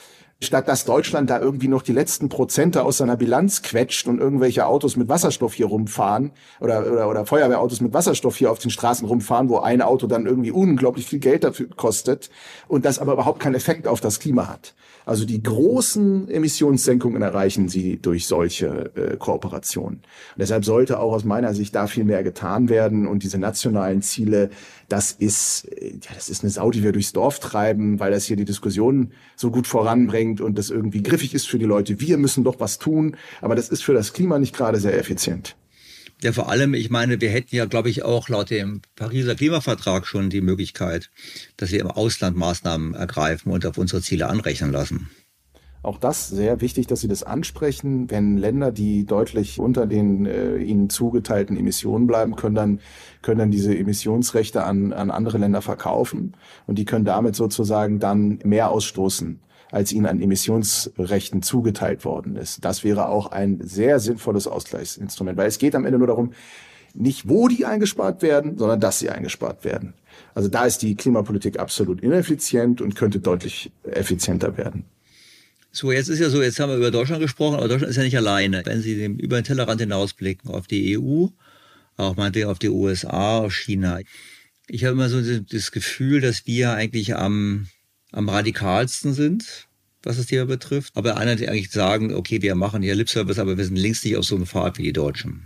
Statt dass Deutschland da irgendwie noch die letzten Prozente aus seiner Bilanz quetscht und irgendwelche Autos mit Wasserstoff hier rumfahren oder Feuerwehrautos mit Wasserstoff hier auf den Straßen rumfahren, wo ein Auto dann irgendwie unglaublich viel Geld dafür kostet und das aber überhaupt keinen Effekt auf das Klima hat. Also die großen Emissionssenkungen erreichen sie durch solche Kooperationen. Und deshalb sollte auch aus meiner Sicht da viel mehr getan werden und diese nationalen Ziele, das ist eine Sau, die wir durchs Dorf treiben, weil das hier die Diskussion so gut voranbringt und das irgendwie griffig ist für die Leute. Wir müssen doch was tun, aber das ist für das Klima nicht gerade sehr effizient. Ja, vor allem, ich meine, wir hätten ja, glaube ich, auch laut dem Pariser Klimavertrag schon die Möglichkeit, dass wir im Ausland Maßnahmen ergreifen und auf unsere Ziele anrechnen lassen. Auch das sehr wichtig, dass Sie das ansprechen. Wenn Länder, die deutlich unter den ihnen zugeteilten Emissionen bleiben, können dann diese Emissionsrechte an andere Länder verkaufen und die können damit sozusagen dann mehr ausstoßen, als ihnen an Emissionsrechten zugeteilt worden ist. Das wäre auch ein sehr sinnvolles Ausgleichsinstrument, weil es geht am Ende nur darum, nicht wo die eingespart werden, sondern dass sie eingespart werden. Also da ist die Klimapolitik absolut ineffizient und könnte deutlich effizienter werden. So, jetzt ist ja so, jetzt haben wir über Deutschland gesprochen, aber Deutschland ist ja nicht alleine. Wenn Sie über den Tellerrand hinausblicken, auf die EU, auch meinetwegen auf die USA, auf China. Ich habe immer so das Gefühl, dass wir eigentlich am radikalsten sind, was das Thema betrifft. Aber einer, die eigentlich sagen, okay, wir machen hier Lipservice, aber wir sind längst nicht auf so einem Pfad wie die Deutschen.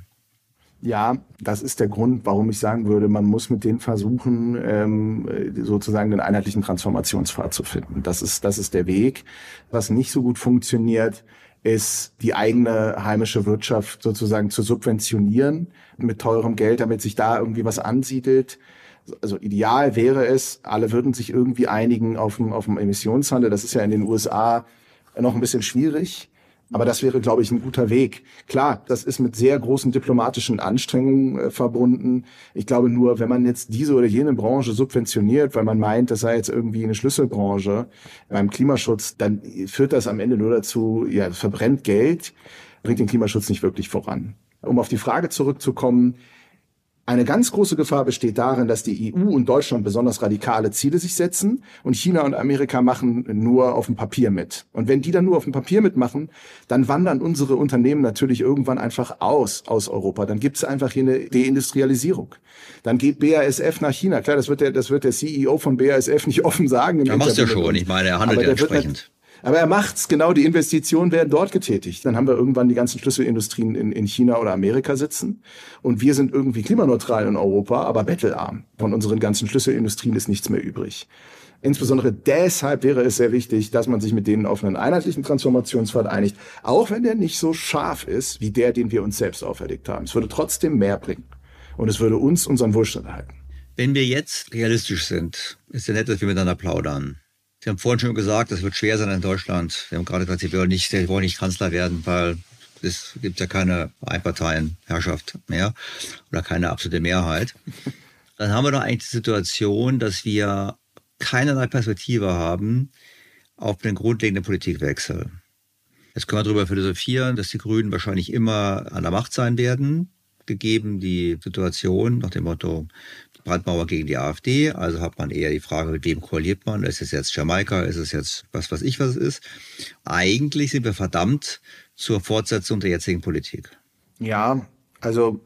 Ja, das ist der Grund, warum ich sagen würde, man muss mit denen versuchen, sozusagen den einheitlichen Transformationspfad zu finden. Das ist der Weg. Was nicht so gut funktioniert, ist die eigene heimische Wirtschaft sozusagen zu subventionieren mit teurem Geld, damit sich da irgendwie was ansiedelt. Also ideal wäre es, alle würden sich irgendwie einigen auf dem Emissionshandel. Das ist ja in den USA noch ein bisschen schwierig. Aber das wäre, glaube ich, ein guter Weg. Klar, das ist mit sehr großen diplomatischen Anstrengungen verbunden. Ich glaube nur, wenn man jetzt diese oder jene Branche subventioniert, weil man meint, das sei jetzt irgendwie eine Schlüsselbranche beim Klimaschutz, dann führt das am Ende nur dazu, ja, verbrennt Geld, bringt den Klimaschutz nicht wirklich voran. Um auf die Frage zurückzukommen, eine ganz große Gefahr besteht darin, dass die EU und Deutschland besonders radikale Ziele sich setzen und China und Amerika machen nur auf dem Papier mit. Und wenn die dann nur auf dem Papier mitmachen, dann wandern unsere Unternehmen natürlich irgendwann einfach aus Europa. Dann gibt es einfach hier eine Deindustrialisierung. Dann geht BASF nach China. Klar, das wird der CEO von BASF nicht offen sagen. Er macht es ja schon. Ich meine, er handelt ja entsprechend. Aber er macht's, genau, die Investitionen werden dort getätigt. Dann haben wir irgendwann die ganzen Schlüsselindustrien in China oder Amerika sitzen. Und wir sind irgendwie klimaneutral in Europa, aber bettelarm. Von unseren ganzen Schlüsselindustrien ist nichts mehr übrig. Insbesondere deshalb wäre es sehr wichtig, dass man sich mit denen auf einen einheitlichen Transformationspfad einigt, auch wenn der nicht so scharf ist, wie der, den wir uns selbst auferlegt haben. Es würde trotzdem mehr bringen. Und es würde uns unseren Wohlstand erhalten. Wenn wir jetzt realistisch sind, ist ja nett, dass wir miteinander plaudern. Sie haben vorhin schon gesagt, es wird schwer sein in Deutschland. Sie haben gerade gesagt, Sie wollen nicht Kanzler werden, weil es gibt ja keine Einparteienherrschaft mehr oder keine absolute Mehrheit. Dann haben wir doch eigentlich die Situation, dass wir keinerlei Perspektive haben auf den grundlegenden Politikwechsel. Jetzt können wir darüber philosophieren, dass die Grünen wahrscheinlich immer an der Macht sein werden, gegeben die Situation nach dem Motto Brandmauer gegen die AfD. Also hat man eher die Frage, mit wem koaliert man? Ist es jetzt Jamaika? Ist es jetzt was weiß ich, was es ist? Eigentlich sind wir verdammt zur Fortsetzung der jetzigen Politik. Ja, also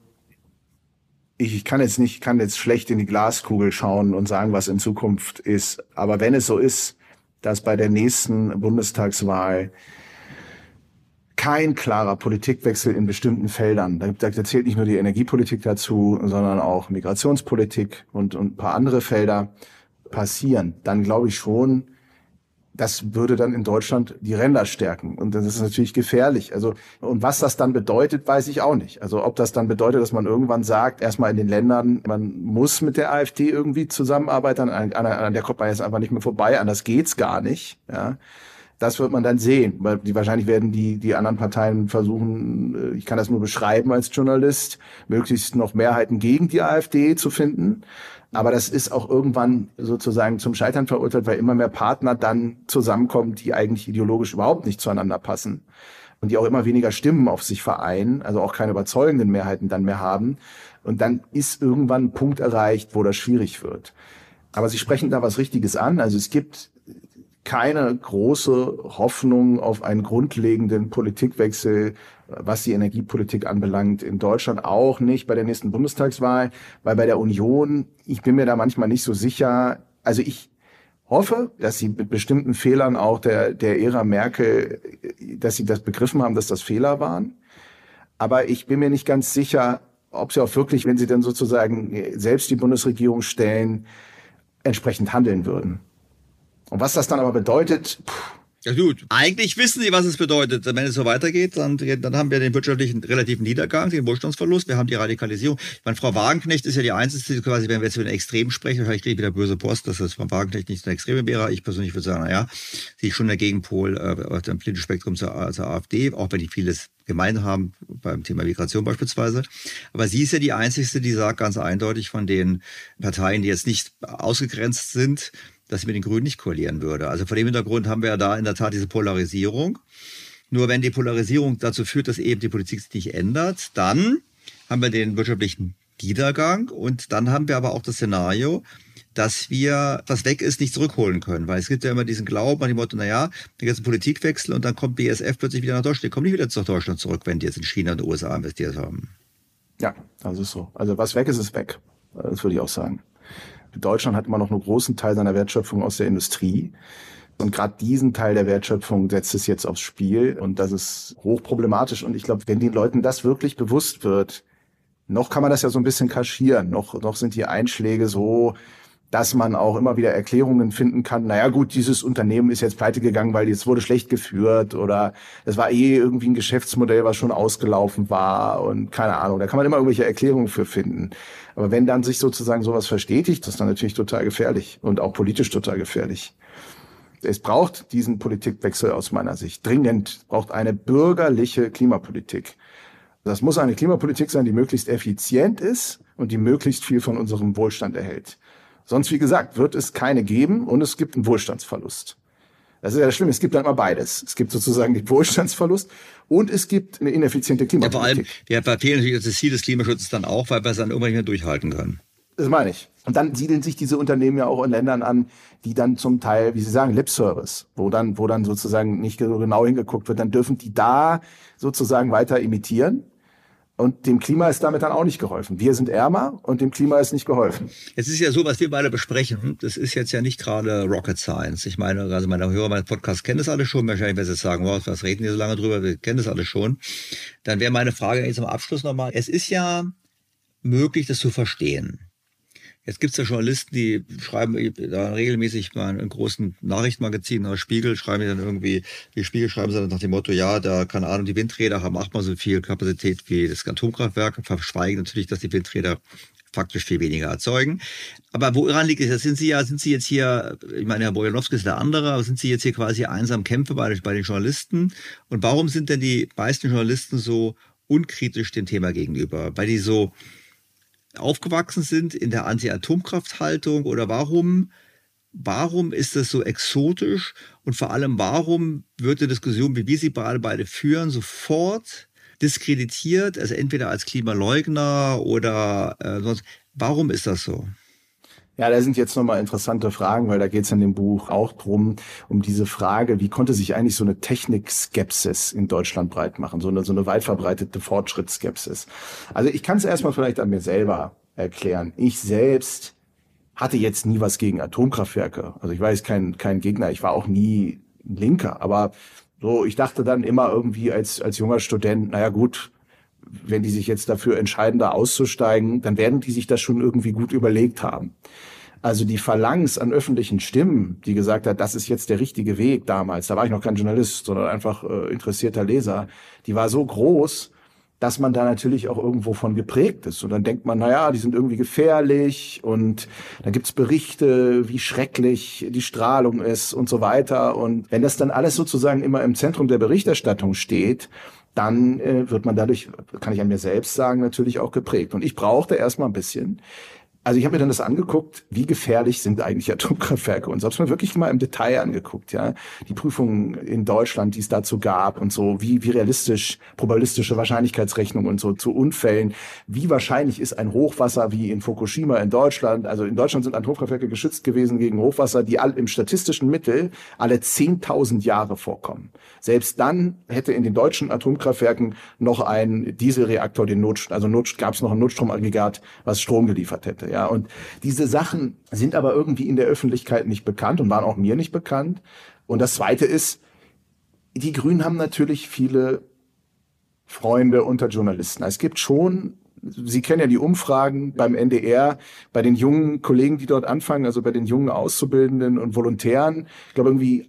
ich kann jetzt schlecht in die Glaskugel schauen und sagen, was in Zukunft ist. Aber wenn es so ist, dass bei der nächsten Bundestagswahl kein klarer Politikwechsel in bestimmten Feldern, da zählt nicht nur die Energiepolitik dazu, sondern auch Migrationspolitik und ein paar andere Felder passieren, dann glaube ich schon, das würde dann in Deutschland die Ränder stärken. Und das ist natürlich gefährlich. Also, und was das dann bedeutet, weiß ich auch nicht. Also, ob das dann bedeutet, dass man irgendwann sagt, erstmal in den Ländern, man muss mit der AfD irgendwie zusammenarbeiten, an der kommt man jetzt einfach nicht mehr vorbei, anders geht's gar nicht, ja. Das wird man dann sehen, weil wahrscheinlich werden die anderen Parteien versuchen, ich kann das nur beschreiben als Journalist, möglichst noch Mehrheiten gegen die AfD zu finden. Aber das ist auch irgendwann sozusagen zum Scheitern verurteilt, weil immer mehr Partner dann zusammenkommen, die eigentlich ideologisch überhaupt nicht zueinander passen und die auch immer weniger Stimmen auf sich vereinen, also auch keine überzeugenden Mehrheiten dann mehr haben. Und dann ist irgendwann ein Punkt erreicht, wo das schwierig wird. Aber Sie sprechen da was Richtiges an. Also es gibt keine große Hoffnung auf einen grundlegenden Politikwechsel, was die Energiepolitik anbelangt, in Deutschland auch nicht bei der nächsten Bundestagswahl, weil bei der Union, ich bin mir da manchmal nicht so sicher. Also ich hoffe, dass sie mit bestimmten Fehlern auch der Ära Merkel, dass sie das begriffen haben, dass das Fehler waren. Aber ich bin mir nicht ganz sicher, ob sie auch wirklich, wenn sie dann sozusagen selbst die Bundesregierung stellen, entsprechend handeln würden. Und was das dann aber bedeutet, ja gut, eigentlich wissen sie, was es bedeutet. Wenn es so weitergeht, dann haben wir den wirtschaftlichen relativen Niedergang, den Wohlstandsverlust, wir haben die Radikalisierung. Ich meine, Frau Wagenknecht ist ja die Einzige, quasi, wenn wir jetzt über den Extrem sprechen, wahrscheinlich kriege ich wieder böse Post, dass das Frau Wagenknecht nicht so eine Extreme wäre. Ich persönlich würde sagen, naja, sie ist schon der Gegenpol auf dem politischen Spektrum zur AfD, auch wenn die vieles gemein haben, beim Thema Migration beispielsweise. Aber sie ist ja die Einzige, die sagt ganz eindeutig von den Parteien, die jetzt nicht ausgegrenzt sind, dass sie mit den Grünen nicht koalieren würde. Also vor dem Hintergrund haben wir ja da in der Tat diese Polarisierung. Nur wenn die Polarisierung dazu führt, dass eben die Politik sich nicht ändert, dann haben wir den wirtschaftlichen Niedergang und dann haben wir aber auch das Szenario, dass wir, was weg ist, nicht zurückholen können. Weil es gibt ja immer diesen Glauben an die Motto, naja, da gibt es einen Politikwechsel und dann kommt BASF plötzlich wieder nach Deutschland. Die kommen nicht wieder nach Deutschland zurück, wenn die jetzt in China und den USA investiert haben. Ja, das ist so. Also was weg ist, ist weg. Das würde ich auch sagen. Deutschland hat immer noch einen großen Teil seiner Wertschöpfung aus der Industrie. Und gerade diesen Teil der Wertschöpfung setzt es jetzt aufs Spiel. Und das ist hochproblematisch. Und ich glaube, wenn den Leuten das wirklich bewusst wird, noch kann man das ja so ein bisschen kaschieren. Noch sind die Einschläge so, dass man auch immer wieder Erklärungen finden kann. Naja gut, dieses Unternehmen ist jetzt pleite gegangen, weil es wurde schlecht geführt oder es war irgendwie ein Geschäftsmodell, was schon ausgelaufen war und keine Ahnung. Da kann man immer irgendwelche Erklärungen für finden. Aber wenn dann sich sozusagen sowas verstetigt, das ist dann natürlich total gefährlich und auch politisch total gefährlich. Es braucht diesen Politikwechsel aus meiner Sicht. Dringend. Es braucht eine bürgerliche Klimapolitik. Das muss eine Klimapolitik sein, die möglichst effizient ist und die möglichst viel von unserem Wohlstand erhält. Sonst, wie gesagt, wird es keine geben und es gibt einen Wohlstandsverlust. Das ist ja das Schlimme, es gibt dann immer beides. Es gibt sozusagen den Wohlstandsverlust und es gibt eine ineffiziente Klimapolitik. Ja, vor allem, wir verfehlen natürlich das Ziel des Klimaschutzes dann auch, weil wir es dann irgendwann nicht mehr durchhalten können. Das meine ich. Und dann siedeln sich diese Unternehmen ja auch in Ländern an, die dann zum Teil, wie Sie sagen, Lip-Service, wo dann sozusagen nicht so genau hingeguckt wird, dann dürfen die da sozusagen weiter imitieren. Und dem Klima ist damit dann auch nicht geholfen. Wir sind ärmer und dem Klima ist nicht geholfen. Es ist ja so, was wir beide besprechen, das ist jetzt ja nicht gerade Rocket Science. Ich meine, also meine Hörer meines Podcasts kennen das alle schon. Wahrscheinlich, wenn sie jetzt sagen, wow, was reden die so lange drüber? Wir kennen das alle schon. Dann wäre meine Frage jetzt am Abschluss nochmal. Es ist ja möglich, das zu verstehen. Jetzt gibt es ja Journalisten, die schreiben da regelmäßig mal in großen Nachrichtenmagazinen oder Spiegel, schreiben die dann irgendwie, die Spiegel schreiben sie dann nach dem Motto, ja, da, keine Ahnung, die Windräder haben 8-mal so viel Kapazität wie das Atomkraftwerk, verschweigen natürlich, dass die Windräder faktisch viel weniger erzeugen. Aber woran liegt es? Sind Sie jetzt hier, ich meine, Herr Bojanowski ist der andere, aber sind Sie jetzt hier quasi einsam Kämpfer bei den Journalisten? Und warum sind denn die meisten Journalisten so unkritisch dem Thema gegenüber? Weil die so aufgewachsen sind in der Anti-Atomkraft-Haltung oder warum ist das so exotisch und vor allem warum wird die Diskussion, wie wir sie beide führen, sofort diskreditiert, also entweder als Klimaleugner oder sonst. Warum ist das so? Ja, da sind jetzt nochmal interessante Fragen, weil da geht es in dem Buch auch drum, um diese Frage, wie konnte sich eigentlich so eine Technikskepsis in Deutschland breit machen, so eine weit verbreitete Fortschrittsskepsis. Also ich kann es erstmal vielleicht an mir selber erklären. Ich selbst hatte jetzt nie was gegen Atomkraftwerke. Also ich war jetzt kein Gegner, ich war auch nie ein Linker, aber so, ich dachte dann immer irgendwie als junger Student, naja gut, wenn die sich jetzt dafür entscheiden, da auszusteigen, dann werden die sich das schon irgendwie gut überlegt haben. Also die Phalanx an öffentlichen Stimmen, die gesagt hat, das ist jetzt der richtige Weg damals, da war ich noch kein Journalist, sondern einfach interessierter Leser, die war so groß, dass man da natürlich auch irgendwo von geprägt ist. Und dann denkt man, naja, die sind irgendwie gefährlich und dann gibt's Berichte, wie schrecklich die Strahlung ist und so weiter. Und wenn das dann alles sozusagen immer im Zentrum der Berichterstattung steht, dann wird man dadurch, kann ich an mir selbst sagen, natürlich auch geprägt. Und ich brauchte erstmal ein bisschen. Also ich habe mir dann das angeguckt, wie gefährlich sind eigentlich Atomkraftwerke, und so habe es mir wirklich mal im Detail angeguckt, ja. Die Prüfungen in Deutschland, die es dazu gab und so, wie realistisch, probabilistische Wahrscheinlichkeitsrechnungen und so zu Unfällen, wie wahrscheinlich ist ein Hochwasser wie in Fukushima in Deutschland. Also in Deutschland sind Atomkraftwerke geschützt gewesen gegen Hochwasser, die im statistischen Mittel alle 10.000 Jahre vorkommen. Selbst dann hätte in den deutschen Atomkraftwerken noch ein Dieselreaktor gab es noch ein Notstromaggregat, was Strom geliefert hätte. Ja, und diese Sachen sind aber irgendwie in der Öffentlichkeit nicht bekannt und waren auch mir nicht bekannt. Und das Zweite ist, die Grünen haben natürlich viele Freunde unter Journalisten. Es gibt schon, Sie kennen ja die Umfragen beim NDR, bei den jungen Kollegen, die dort anfangen, also bei den jungen Auszubildenden und Volontären, ich glaube irgendwie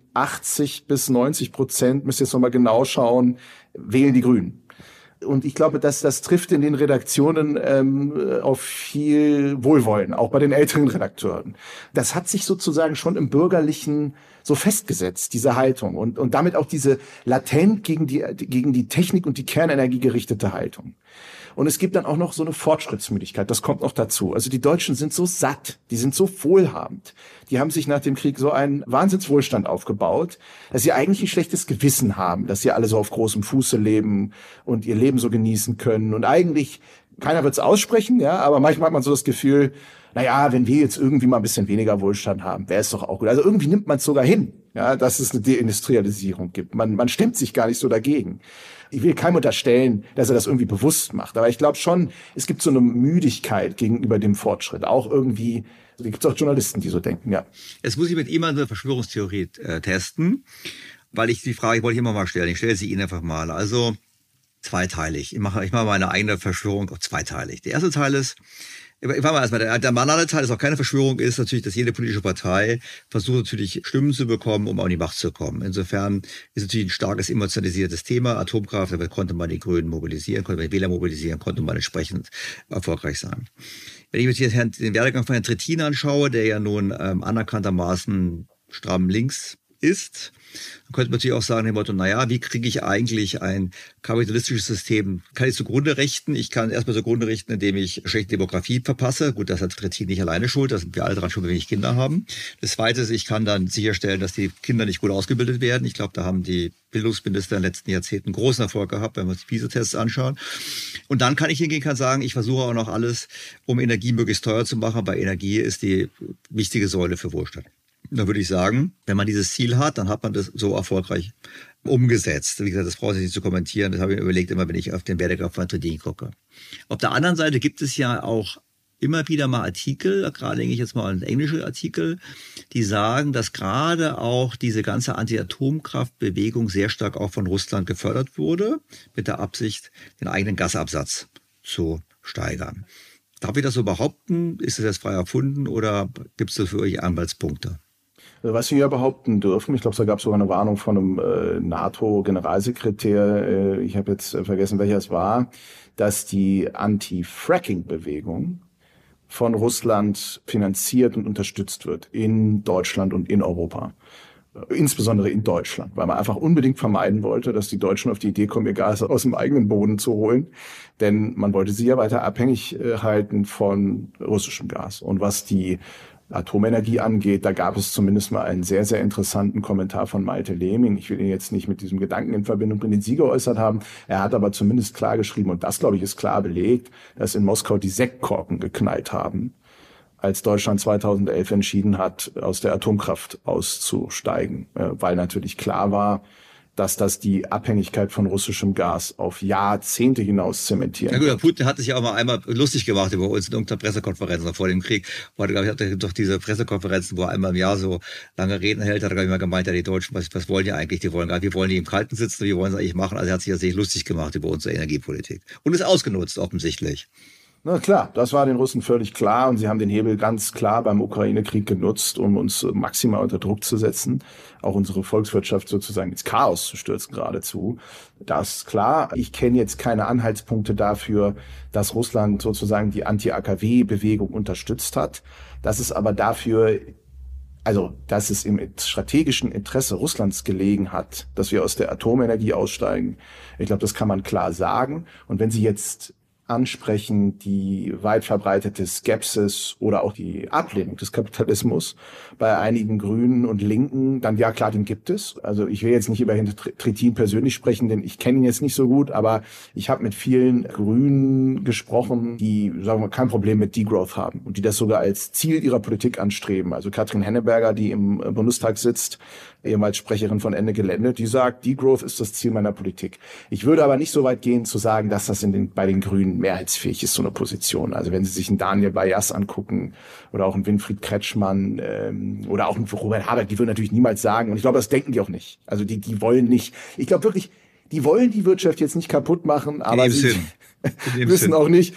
80-90%, müsst ihr jetzt nochmal genau schauen, wählen die Grünen. Und ich glaube, dass das trifft in den Redaktionen auf viel Wohlwollen, auch bei den älteren Redakteuren. Das hat sich sozusagen schon im Bürgerlichen so festgesetzt, diese Haltung. Und damit auch diese latent gegen die Technik und die Kernenergie gerichtete Haltung. Und es gibt dann auch noch so eine Fortschrittsmüdigkeit, das kommt noch dazu. Also die Deutschen sind so satt, die sind so wohlhabend. Die haben sich nach dem Krieg so einen Wahnsinnswohlstand aufgebaut, dass sie eigentlich ein schlechtes Gewissen haben, dass sie alle so auf großem Fuße leben und ihr Leben so genießen können. Und eigentlich, keiner wird es aussprechen, ja, aber manchmal hat man so das Gefühl, naja, wenn wir jetzt irgendwie mal ein bisschen weniger Wohlstand haben, wäre es doch auch gut. Also irgendwie nimmt man es sogar hin, ja, dass es eine Deindustrialisierung gibt. Man stimmt sich gar nicht so dagegen. Ich will keinem unterstellen, dass er das irgendwie bewusst macht. Aber ich glaube schon, es gibt so eine Müdigkeit gegenüber dem Fortschritt. Auch irgendwie, es gibt auch Journalisten, die so denken, ja. Jetzt muss ich mit ihm eine Verschwörungstheorie testen, weil die Frage wollte ich immer mal stellen. Ich stelle sie Ihnen einfach mal. Also zweiteilig. Ich mache meine eigene Verschwörung auch zweiteilig. Der erste Teil ist, ich fange mal erstmal, der banale Teil ist auch keine Verschwörung, ist natürlich, dass jede politische Partei versucht natürlich Stimmen zu bekommen, um an die Macht zu kommen. Insofern ist natürlich ein starkes emotionalisiertes Thema. Atomkraft, damit konnte man die Grünen mobilisieren, konnte man die Wähler mobilisieren, konnte man entsprechend erfolgreich sein. Wenn ich mir jetzt den Werdegang von Herrn Trittin anschaue, der ja nun anerkanntermaßen stramm links ist, dann könnte man natürlich auch sagen, dem Motto, naja, wie kriege ich eigentlich ein kapitalistisches System? Kann ich zugrunde richten? Ich kann erstmal zugrunde richten, indem ich schlechte Demografie verpasse. Gut, das hat Trittin nicht alleine schuld, da sind wir alle dran schuld, wenn wenig Kinder haben. Das Zweite ist, ich kann dann sicherstellen, dass die Kinder nicht gut ausgebildet werden. Ich glaube, da haben die Bildungsminister in den letzten Jahrzehnten großen Erfolg gehabt, wenn wir uns die PISA-Tests anschauen. Und dann kann ich hingehen, kann sagen, ich versuche auch noch alles, um Energie möglichst teuer zu machen, weil Energie ist die wichtige Säule für Wohlstand. Da würde ich sagen, wenn man dieses Ziel hat, dann hat man das so erfolgreich umgesetzt. Wie gesagt, das brauche ich nicht zu kommentieren. Das habe ich mir überlegt, immer wenn ich auf den Werdegang von Trittin gucke. Auf der anderen Seite gibt es ja auch immer wieder mal Artikel, gerade denke ich jetzt mal an englische Artikel, die sagen, dass gerade auch diese ganze Anti-Atomkraft-Bewegung sehr stark auch von Russland gefördert wurde, mit der Absicht, den eigenen Gasabsatz zu steigern. Darf ich das so behaupten? Ist das jetzt frei erfunden oder gibt es da für euch Anhaltspunkte? Was wir ja behaupten dürfen, ich glaube, da gab es sogar eine Warnung von einem NATO-Generalsekretär, ich habe jetzt vergessen, welcher es war, dass die Anti-Fracking-Bewegung von Russland finanziert und unterstützt wird in Deutschland und in Europa. Insbesondere in Deutschland, weil man einfach unbedingt vermeiden wollte, dass die Deutschen auf die Idee kommen, ihr Gas aus dem eigenen Boden zu holen. Denn man wollte sie ja weiter abhängig halten von russischem Gas. Und was die Atomenergie angeht, da gab es zumindest mal einen sehr, sehr interessanten Kommentar von Malte Lehming. Ich will ihn jetzt nicht mit diesem Gedanken in Verbindung bringen, den Sie geäußert haben. Er hat aber zumindest klar geschrieben, und das, glaube ich, ist klar belegt, dass in Moskau die Sektkorken geknallt haben, als Deutschland 2011 entschieden hat, aus der Atomkraft auszusteigen, weil natürlich klar war, dass das die Abhängigkeit von russischem Gas auf Jahrzehnte hinaus zementieren. Ja gut, Putin hat sich ja auch mal einmal lustig gemacht über uns in irgendeiner Pressekonferenz noch vor dem Krieg. Hatte doch diese Pressekonferenzen, wo er einmal im Jahr so lange Reden hält, hat er immer gemeint, ja, die Deutschen, was wollen die eigentlich? Die wollen die im Kalten sitzen, wie wollen sie eigentlich machen? Also er hat sich ja sehr lustig gemacht über unsere Energiepolitik. Und ist ausgenutzt, offensichtlich. Na klar, das war den Russen völlig klar und sie haben den Hebel ganz klar beim Ukraine-Krieg genutzt, um uns maximal unter Druck zu setzen, auch unsere Volkswirtschaft sozusagen ins Chaos zu stürzen geradezu. Das ist klar. Ich kenne jetzt keine Anhaltspunkte dafür, dass Russland sozusagen die Anti-AKW-Bewegung unterstützt hat. Das ist aber dafür, also dass es im strategischen Interesse Russlands gelegen hat, dass wir aus der Atomenergie aussteigen. Ich glaube, das kann man klar sagen. Und wenn Sie jetzt ansprechen, die weit verbreitete Skepsis oder auch die Ablehnung des Kapitalismus bei einigen Grünen und Linken, dann ja klar, den gibt es. Also ich will jetzt nicht über Hinter Trittin persönlich sprechen, denn ich kenne ihn jetzt nicht so gut, aber ich habe mit vielen Grünen gesprochen, die, sagen wir, kein Problem mit Degrowth haben und die das sogar als Ziel ihrer Politik anstreben. Also Katrin Henneberger, die im Bundestag sitzt, ehemals Sprecherin von Ende Gelände, die sagt, Degrowth ist das Ziel meiner Politik. Ich würde aber nicht so weit gehen zu sagen, dass das bei den Grünen mehrheitsfähig ist, so eine Position. Also wenn Sie sich einen Daniel Bayas angucken oder auch einen Winfried Kretschmann oder auch einen Robert Habeck, die würden natürlich niemals sagen, und ich glaube, das denken die auch nicht. Also die wollen nicht, ich glaube wirklich, die wollen die Wirtschaft jetzt nicht kaputt machen, aber sie wissen auch nicht,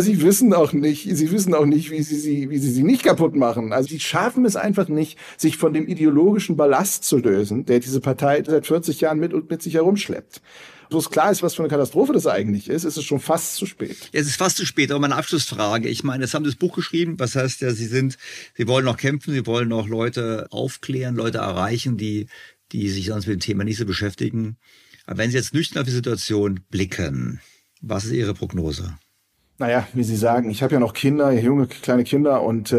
wie sie sie nicht kaputt machen. Also die schaffen es einfach nicht, sich von dem ideologischen Ballast zu lösen, der diese Partei seit 40 Jahren mit sich herumschleppt. So es klar ist, was für eine Katastrophe das eigentlich ist es schon fast zu spät. Ja, es ist fast zu spät, aber meine Abschlussfrage. Ich meine, jetzt haben Sie das Buch geschrieben, was heißt ja, Sie wollen noch kämpfen, Sie wollen noch Leute aufklären, Leute erreichen, die sich sonst mit dem Thema nicht so beschäftigen. Aber wenn Sie jetzt nüchtern auf die Situation blicken, was ist Ihre Prognose? Naja, wie Sie sagen, ich habe ja noch Kinder, junge, kleine Kinder und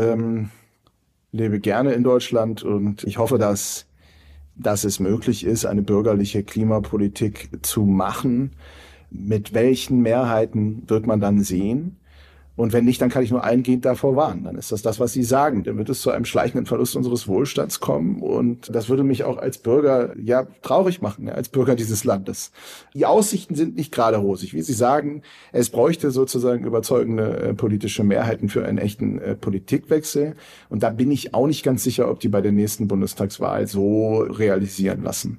lebe gerne in Deutschland und ich hoffe, dass es möglich ist, eine bürgerliche Klimapolitik zu machen. Mit welchen Mehrheiten wird man dann sehen? Und wenn nicht, dann kann ich nur eingehend davor warnen. Dann ist das, was Sie sagen. Dann wird es zu einem schleichenden Verlust unseres Wohlstands kommen. Und das würde mich auch als Bürger traurig machen, als Bürger dieses Landes. Die Aussichten sind nicht gerade rosig. Wie Sie sagen, es bräuchte sozusagen überzeugende politische Mehrheiten für einen echten Politikwechsel. Und da bin ich auch nicht ganz sicher, ob die bei der nächsten Bundestagswahl so realisieren lassen.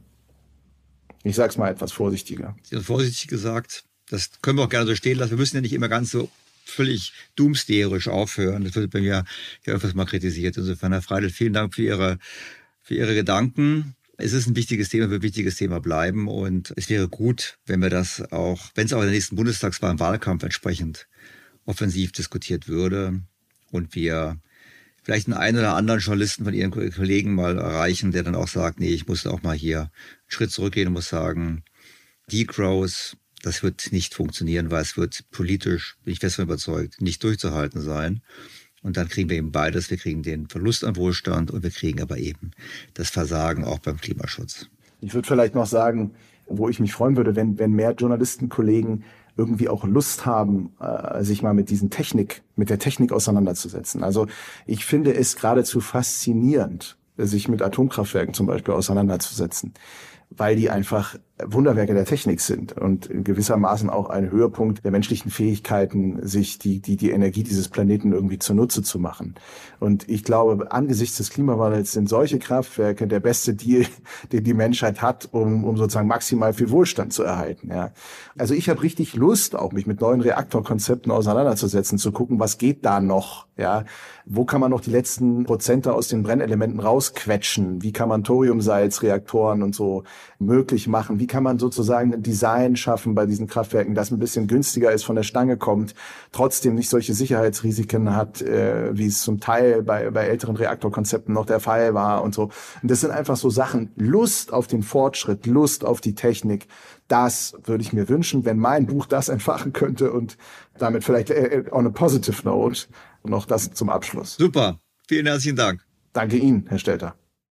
Ich sage es mal etwas vorsichtiger. Sie haben vorsichtig gesagt. Das können wir auch gerne so stehen lassen. Wir müssen ja nicht immer ganz so völlig doomsdayerisch aufhören. Das wird bei mir ja öfters mal kritisiert. Insofern, Herr Freidl, vielen Dank für Ihre Gedanken. Es ist ein wichtiges Thema, wird ein wichtiges Thema bleiben. Und es wäre gut, wenn wir das auch, wenn es auch in der nächsten Bundestagswahl im Wahlkampf entsprechend offensiv diskutiert würde und wir vielleicht einen oder anderen Journalisten von Ihren Kollegen mal erreichen, der dann auch sagt, nee, ich muss auch mal hier einen Schritt zurückgehen und muss sagen, Degrowth, das wird nicht funktionieren, weil es wird politisch, bin ich fest davon überzeugt, nicht durchzuhalten sein. Und dann kriegen wir eben beides. Wir kriegen den Verlust an Wohlstand und wir kriegen aber eben das Versagen auch beim Klimaschutz. Ich würde vielleicht noch sagen, wo ich mich freuen würde, wenn mehr Journalistenkollegen irgendwie auch Lust haben, sich mal mit der Technik auseinanderzusetzen. Also ich finde es geradezu faszinierend, sich mit Atomkraftwerken zum Beispiel auseinanderzusetzen, weil die einfach Wunderwerke der Technik sind und in gewissermaßen auch ein Höhepunkt der menschlichen Fähigkeiten, sich die Energie dieses Planeten irgendwie zunutze zu machen. Und ich glaube, angesichts des Klimawandels sind solche Kraftwerke der beste Deal, den die Menschheit hat, um sozusagen maximal viel Wohlstand zu erhalten. Ja. Also ich habe richtig Lust, auch mich mit neuen Reaktorkonzepten auseinanderzusetzen, zu gucken, was geht da noch? Ja, wo kann man noch die letzten Prozente aus den Brennelementen rausquetschen? Wie kann man Thoriumsalzreaktoren und so möglich machen? Wie kann man sozusagen ein Design schaffen bei diesen Kraftwerken, das ein bisschen günstiger ist, von der Stange kommt, trotzdem nicht solche Sicherheitsrisiken hat, wie es zum Teil bei älteren Reaktorkonzepten noch der Fall war und so. Und das sind einfach so Sachen, Lust auf den Fortschritt, Lust auf die Technik. Das würde ich mir wünschen, wenn mein Buch das entfachen könnte und damit vielleicht on a positive note noch das zum Abschluss. Super, vielen herzlichen Dank. Danke Ihnen, Herr Stelter.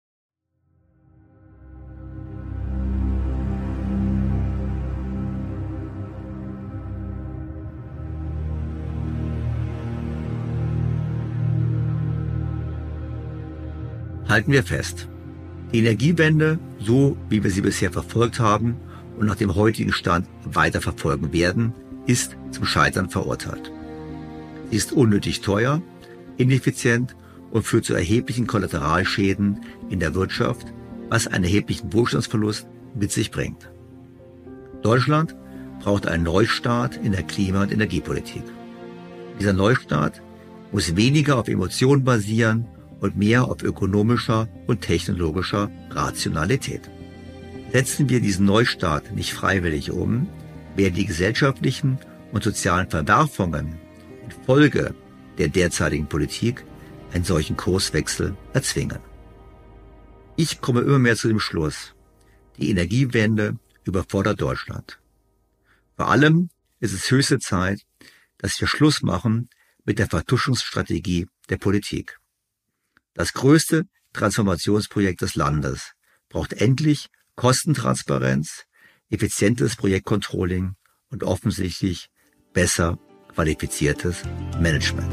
Halten wir fest. Die Energiewende, so wie wir sie bisher verfolgt haben und nach dem heutigen Stand weiter verfolgen werden, ist zum Scheitern verurteilt. Sie ist unnötig teuer, ineffizient und führt zu erheblichen Kollateralschäden in der Wirtschaft, was einen erheblichen Wohlstandsverlust mit sich bringt. Deutschland braucht einen Neustart in der Klima- und Energiepolitik. Dieser Neustart muss weniger auf Emotionen basieren und mehr auf ökonomischer und technologischer Rationalität. Setzen wir diesen Neustart nicht freiwillig um, werden die gesellschaftlichen und sozialen Verwerfungen infolge der derzeitigen Politik einen solchen Kurswechsel erzwingen. Ich komme immer mehr zu dem Schluss, die Energiewende überfordert Deutschland. Vor allem ist es höchste Zeit, dass wir Schluss machen mit der Vertuschungsstrategie der Politik. Das größte Transformationsprojekt des Landes braucht endlich Kostentransparenz, effizientes Projektcontrolling und offensichtlich besser qualifiziertes Management.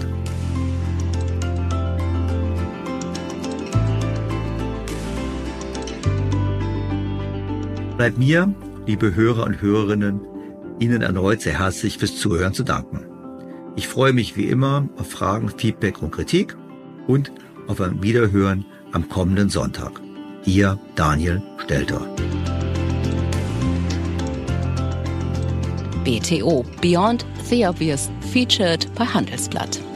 Bleibt mir, liebe Hörer und Hörerinnen, Ihnen erneut sehr herzlich fürs Zuhören zu danken. Ich freue mich wie immer auf Fragen, Feedback und Kritik und auf ein Wiederhören am kommenden Sonntag. Ihr Daniel Stelter. BTO Beyond the Obvious featured bei Handelsblatt.